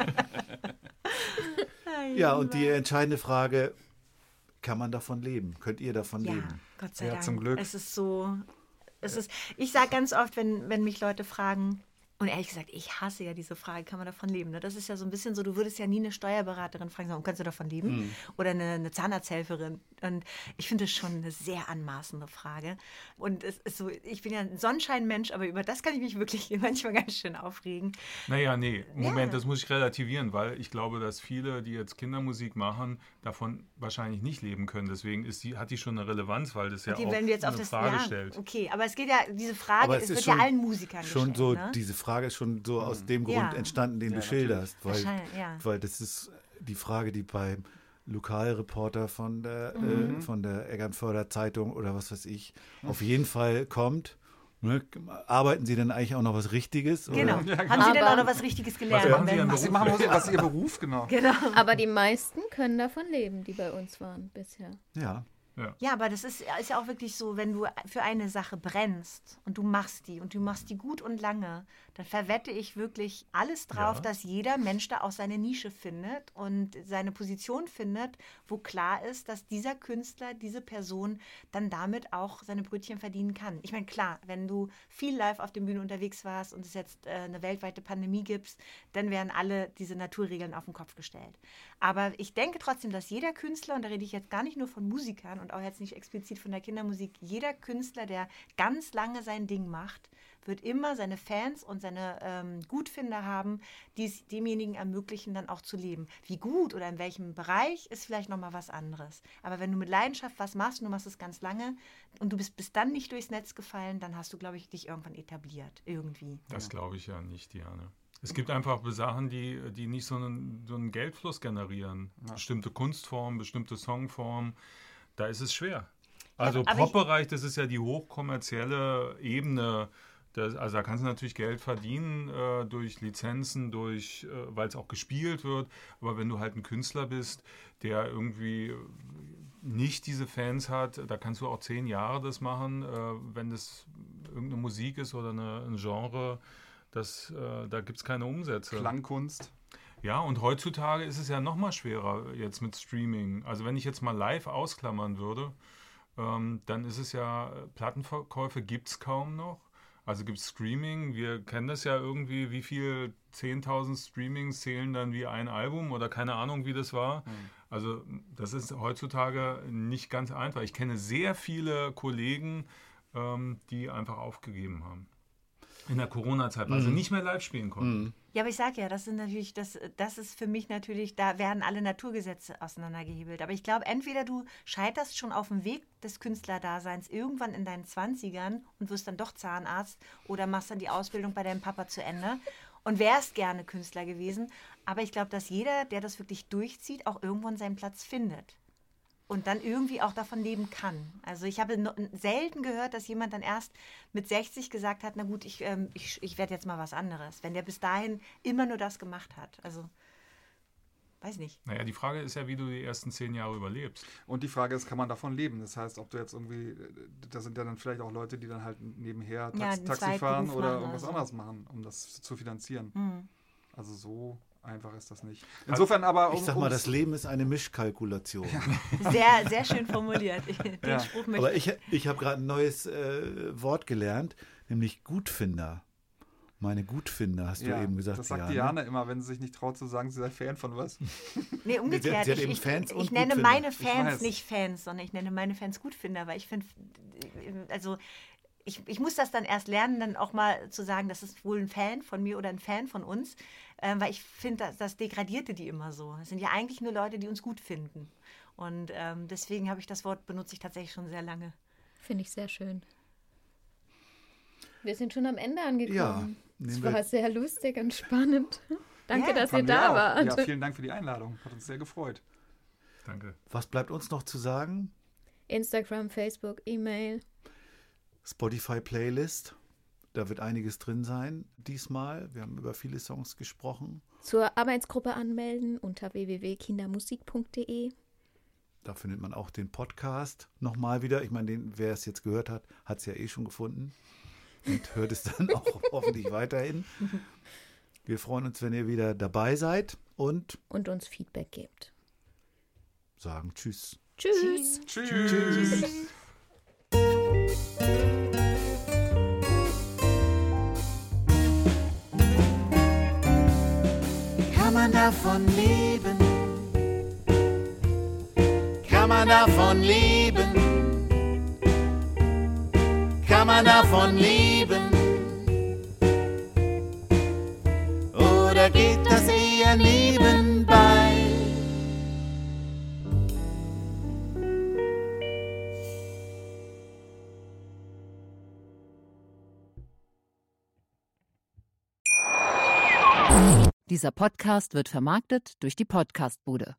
Ja, und die entscheidende Frage, kann man davon leben? Könnt ihr davon Ja, leben? Gott sei Ja, Dank. zum Glück. Es ist so. Es ist, ich sage ganz oft, wenn, wenn mich Leute fragen, und ehrlich gesagt, ich hasse ja diese Frage, kann man davon leben? Ne? Das ist ja so ein bisschen so, du würdest ja nie eine Steuerberaterin fragen, sagen, kannst du davon leben? Mhm. Oder eine, eine Zahnarzthelferin. Und ich finde es schon eine sehr anmaßende Frage. Und es ist so, ich bin ja ein Sonnenscheinmensch, aber über das kann ich mich wirklich manchmal ganz schön aufregen. Naja, nee, Moment, Ja. das muss ich relativieren, weil ich glaube, dass viele, die jetzt Kindermusik machen, davon wahrscheinlich nicht leben können. Deswegen ist die, hat die schon eine Relevanz, weil das ja Okay, auch wenn wir jetzt auf eine das Frage ja, stellt. okay, aber es geht ja, diese Frage, Aber es, es wird ist ja schon- allen Musikern Schon gestellt. so, ne? diese Frage ist schon so aus dem Ja. Grund entstanden, den Ja, du schilderst. Weil, Wahrscheinlich, ja. weil das ist die Frage, die beim Lokalreporter von der, Mhm. äh, von der Eckernförder Zeitung oder was weiß ich auf jeden Fall kommt. Ne? Arbeiten Sie denn eigentlich auch noch was Richtiges? Oder? Genau. Ja, Haben Sie denn Aber- auch noch was Richtiges gelernt? Was machen Sie Wenn- an Ach, Sie machen Musik, was ist Ihr Beruf, genau. Genau. Aber die meisten können davon leben, die bei uns waren bisher. Ja. Ja. Ja, aber das ist, ist ja auch wirklich so, wenn du für eine Sache brennst und du machst die und du machst die gut und lange, dann verwette ich wirklich alles drauf, Ja. dass jeder Mensch da auch seine Nische findet und seine Position findet, wo klar ist, dass dieser Künstler, diese Person dann damit auch seine Brötchen verdienen kann. Ich meine, klar, wenn du viel live auf den Bühnen unterwegs warst und es jetzt äh, eine weltweite Pandemie gibt, dann werden alle diese Naturregeln auf den Kopf gestellt. Aber ich denke trotzdem, dass jeder Künstler, und da rede ich jetzt gar nicht nur von Musikern und auch jetzt nicht explizit von der Kindermusik, jeder Künstler, der ganz lange sein Ding macht, wird immer seine Fans und seine ähm, Gutfinder haben, die es demjenigen ermöglichen, dann auch zu leben. Wie gut oder in welchem Bereich ist vielleicht nochmal was anderes. Aber wenn du mit Leidenschaft was machst und du machst es ganz lange und du bist bis dann nicht durchs Netz gefallen, dann hast du, glaube ich, dich irgendwann etabliert. Irgendwie. Das glaube ich ja nicht, Diane. Es gibt einfach Sachen, die, die nicht so einen, so einen Geldfluss generieren. Ja. Bestimmte Kunstformen, bestimmte Songformen, da ist es schwer. Also aber ich- Pop-Bereich, das ist ja die hochkommerzielle Ebene. Das, also da kannst du natürlich Geld verdienen äh, durch Lizenzen, durch, äh, weil es auch gespielt wird. Aber wenn du halt ein Künstler bist, der irgendwie nicht diese Fans hat, da kannst du auch zehn Jahre das machen, äh, wenn das irgendeine Musik ist oder eine, ein Genre. Das, äh, da gibt es keine Umsätze. Klangkunst. Ja, und heutzutage ist es ja noch mal schwerer jetzt mit Streaming. Also wenn ich jetzt mal live ausklammern würde, ähm, dann ist es ja, Plattenverkäufe gibt es kaum noch. Also gibt es Streaming. Wir kennen das ja irgendwie, wie viel zehntausend Streamings zählen dann wie ein Album oder keine Ahnung, wie das war. Also das ist heutzutage nicht ganz einfach. Ich kenne sehr viele Kollegen, ähm, die einfach aufgegeben haben. In der Corona-Zeit, weil sie nicht mehr live spielen konnten. Ja, aber ich sage ja, das sind natürlich, das, das ist für mich natürlich, da werden alle Naturgesetze auseinandergehebelt. Aber ich glaube, entweder du scheiterst schon auf dem Weg des Künstlerdaseins irgendwann in deinen Zwanzigern und wirst dann doch Zahnarzt oder machst dann die Ausbildung bei deinem Papa zu Ende und wärst gerne Künstler gewesen. Aber ich glaube, dass jeder, der das wirklich durchzieht, auch irgendwann seinen Platz findet. Und dann irgendwie auch davon leben kann. Also ich habe no- selten gehört, dass jemand dann erst mit sechzig gesagt hat, na gut, ich, ähm, ich, ich werde jetzt mal was anderes. Wenn der bis dahin immer nur das gemacht hat. Also, weiß nicht. Naja, die Frage ist ja, wie du die ersten zehn Jahre überlebst. Und die Frage ist, kann man davon leben? Das heißt, ob du jetzt irgendwie, da sind ja dann vielleicht auch Leute, die dann halt nebenher Ja, Tax, einen Taxi fahren Zweitberuf oder machen irgendwas oder so. anderes machen, um das zu finanzieren. Hm. Also so einfach ist das nicht. Insofern aber, um, Ich sag mal, ums- das Leben ist eine Mischkalkulation. Sehr, sehr schön formuliert. Den Ja. Spruch möchte Aber ich, ich habe gerade ein neues äh, Wort gelernt, nämlich Gutfinder. Meine Gutfinder, hast du ja, eben gesagt. das sagt Diane. Diana immer, wenn sie sich nicht traut zu sagen, sie sei Fan von was. Nee, umgekehrt. sie hat ich eben ich, Fans ich und nenne Gutfinder. meine Ich Fans weiß. nicht Fans, sondern ich nenne meine Fans Gutfinder, weil ich finde, also ich, ich muss das dann erst lernen, dann auch mal zu sagen, das ist wohl ein Fan von mir oder ein Fan von uns, äh, weil ich finde, das, das degradierte die immer so. Es sind ja eigentlich nur Leute, die uns gut finden. Und ähm, deswegen habe ich das Wort, benutze ich tatsächlich schon sehr lange. Finde ich sehr schön. Wir sind schon am Ende angekommen. Ja, Es nehmen war wir- sehr lustig und spannend. Danke, Ja, dass ihr Fanden wir da auch. wart. Ja, vielen Dank für die Einladung. Hat uns sehr gefreut. Danke. Was bleibt uns noch zu sagen? Instagram, Facebook, E-Mail. Spotify-Playlist. Da wird einiges drin sein diesmal. Wir haben über viele Songs gesprochen. Zur Arbeitsgruppe anmelden unter w w w punkt kindermusik punkt d e. Da findet man auch den Podcast nochmal wieder. Ich meine, den, wer es jetzt gehört hat, hat es ja eh schon gefunden. Und hört es dann auch hoffentlich weiterhin. Wir freuen uns, wenn ihr wieder dabei seid und Und uns Feedback gebt. sagen Tschüss. Tschüss. Tschüss. Kann man davon leben? Kann man davon leben? Kann man davon leben? Oder geht das eher nebenbei? Dieser Podcast wird vermarktet durch die Podcastbude.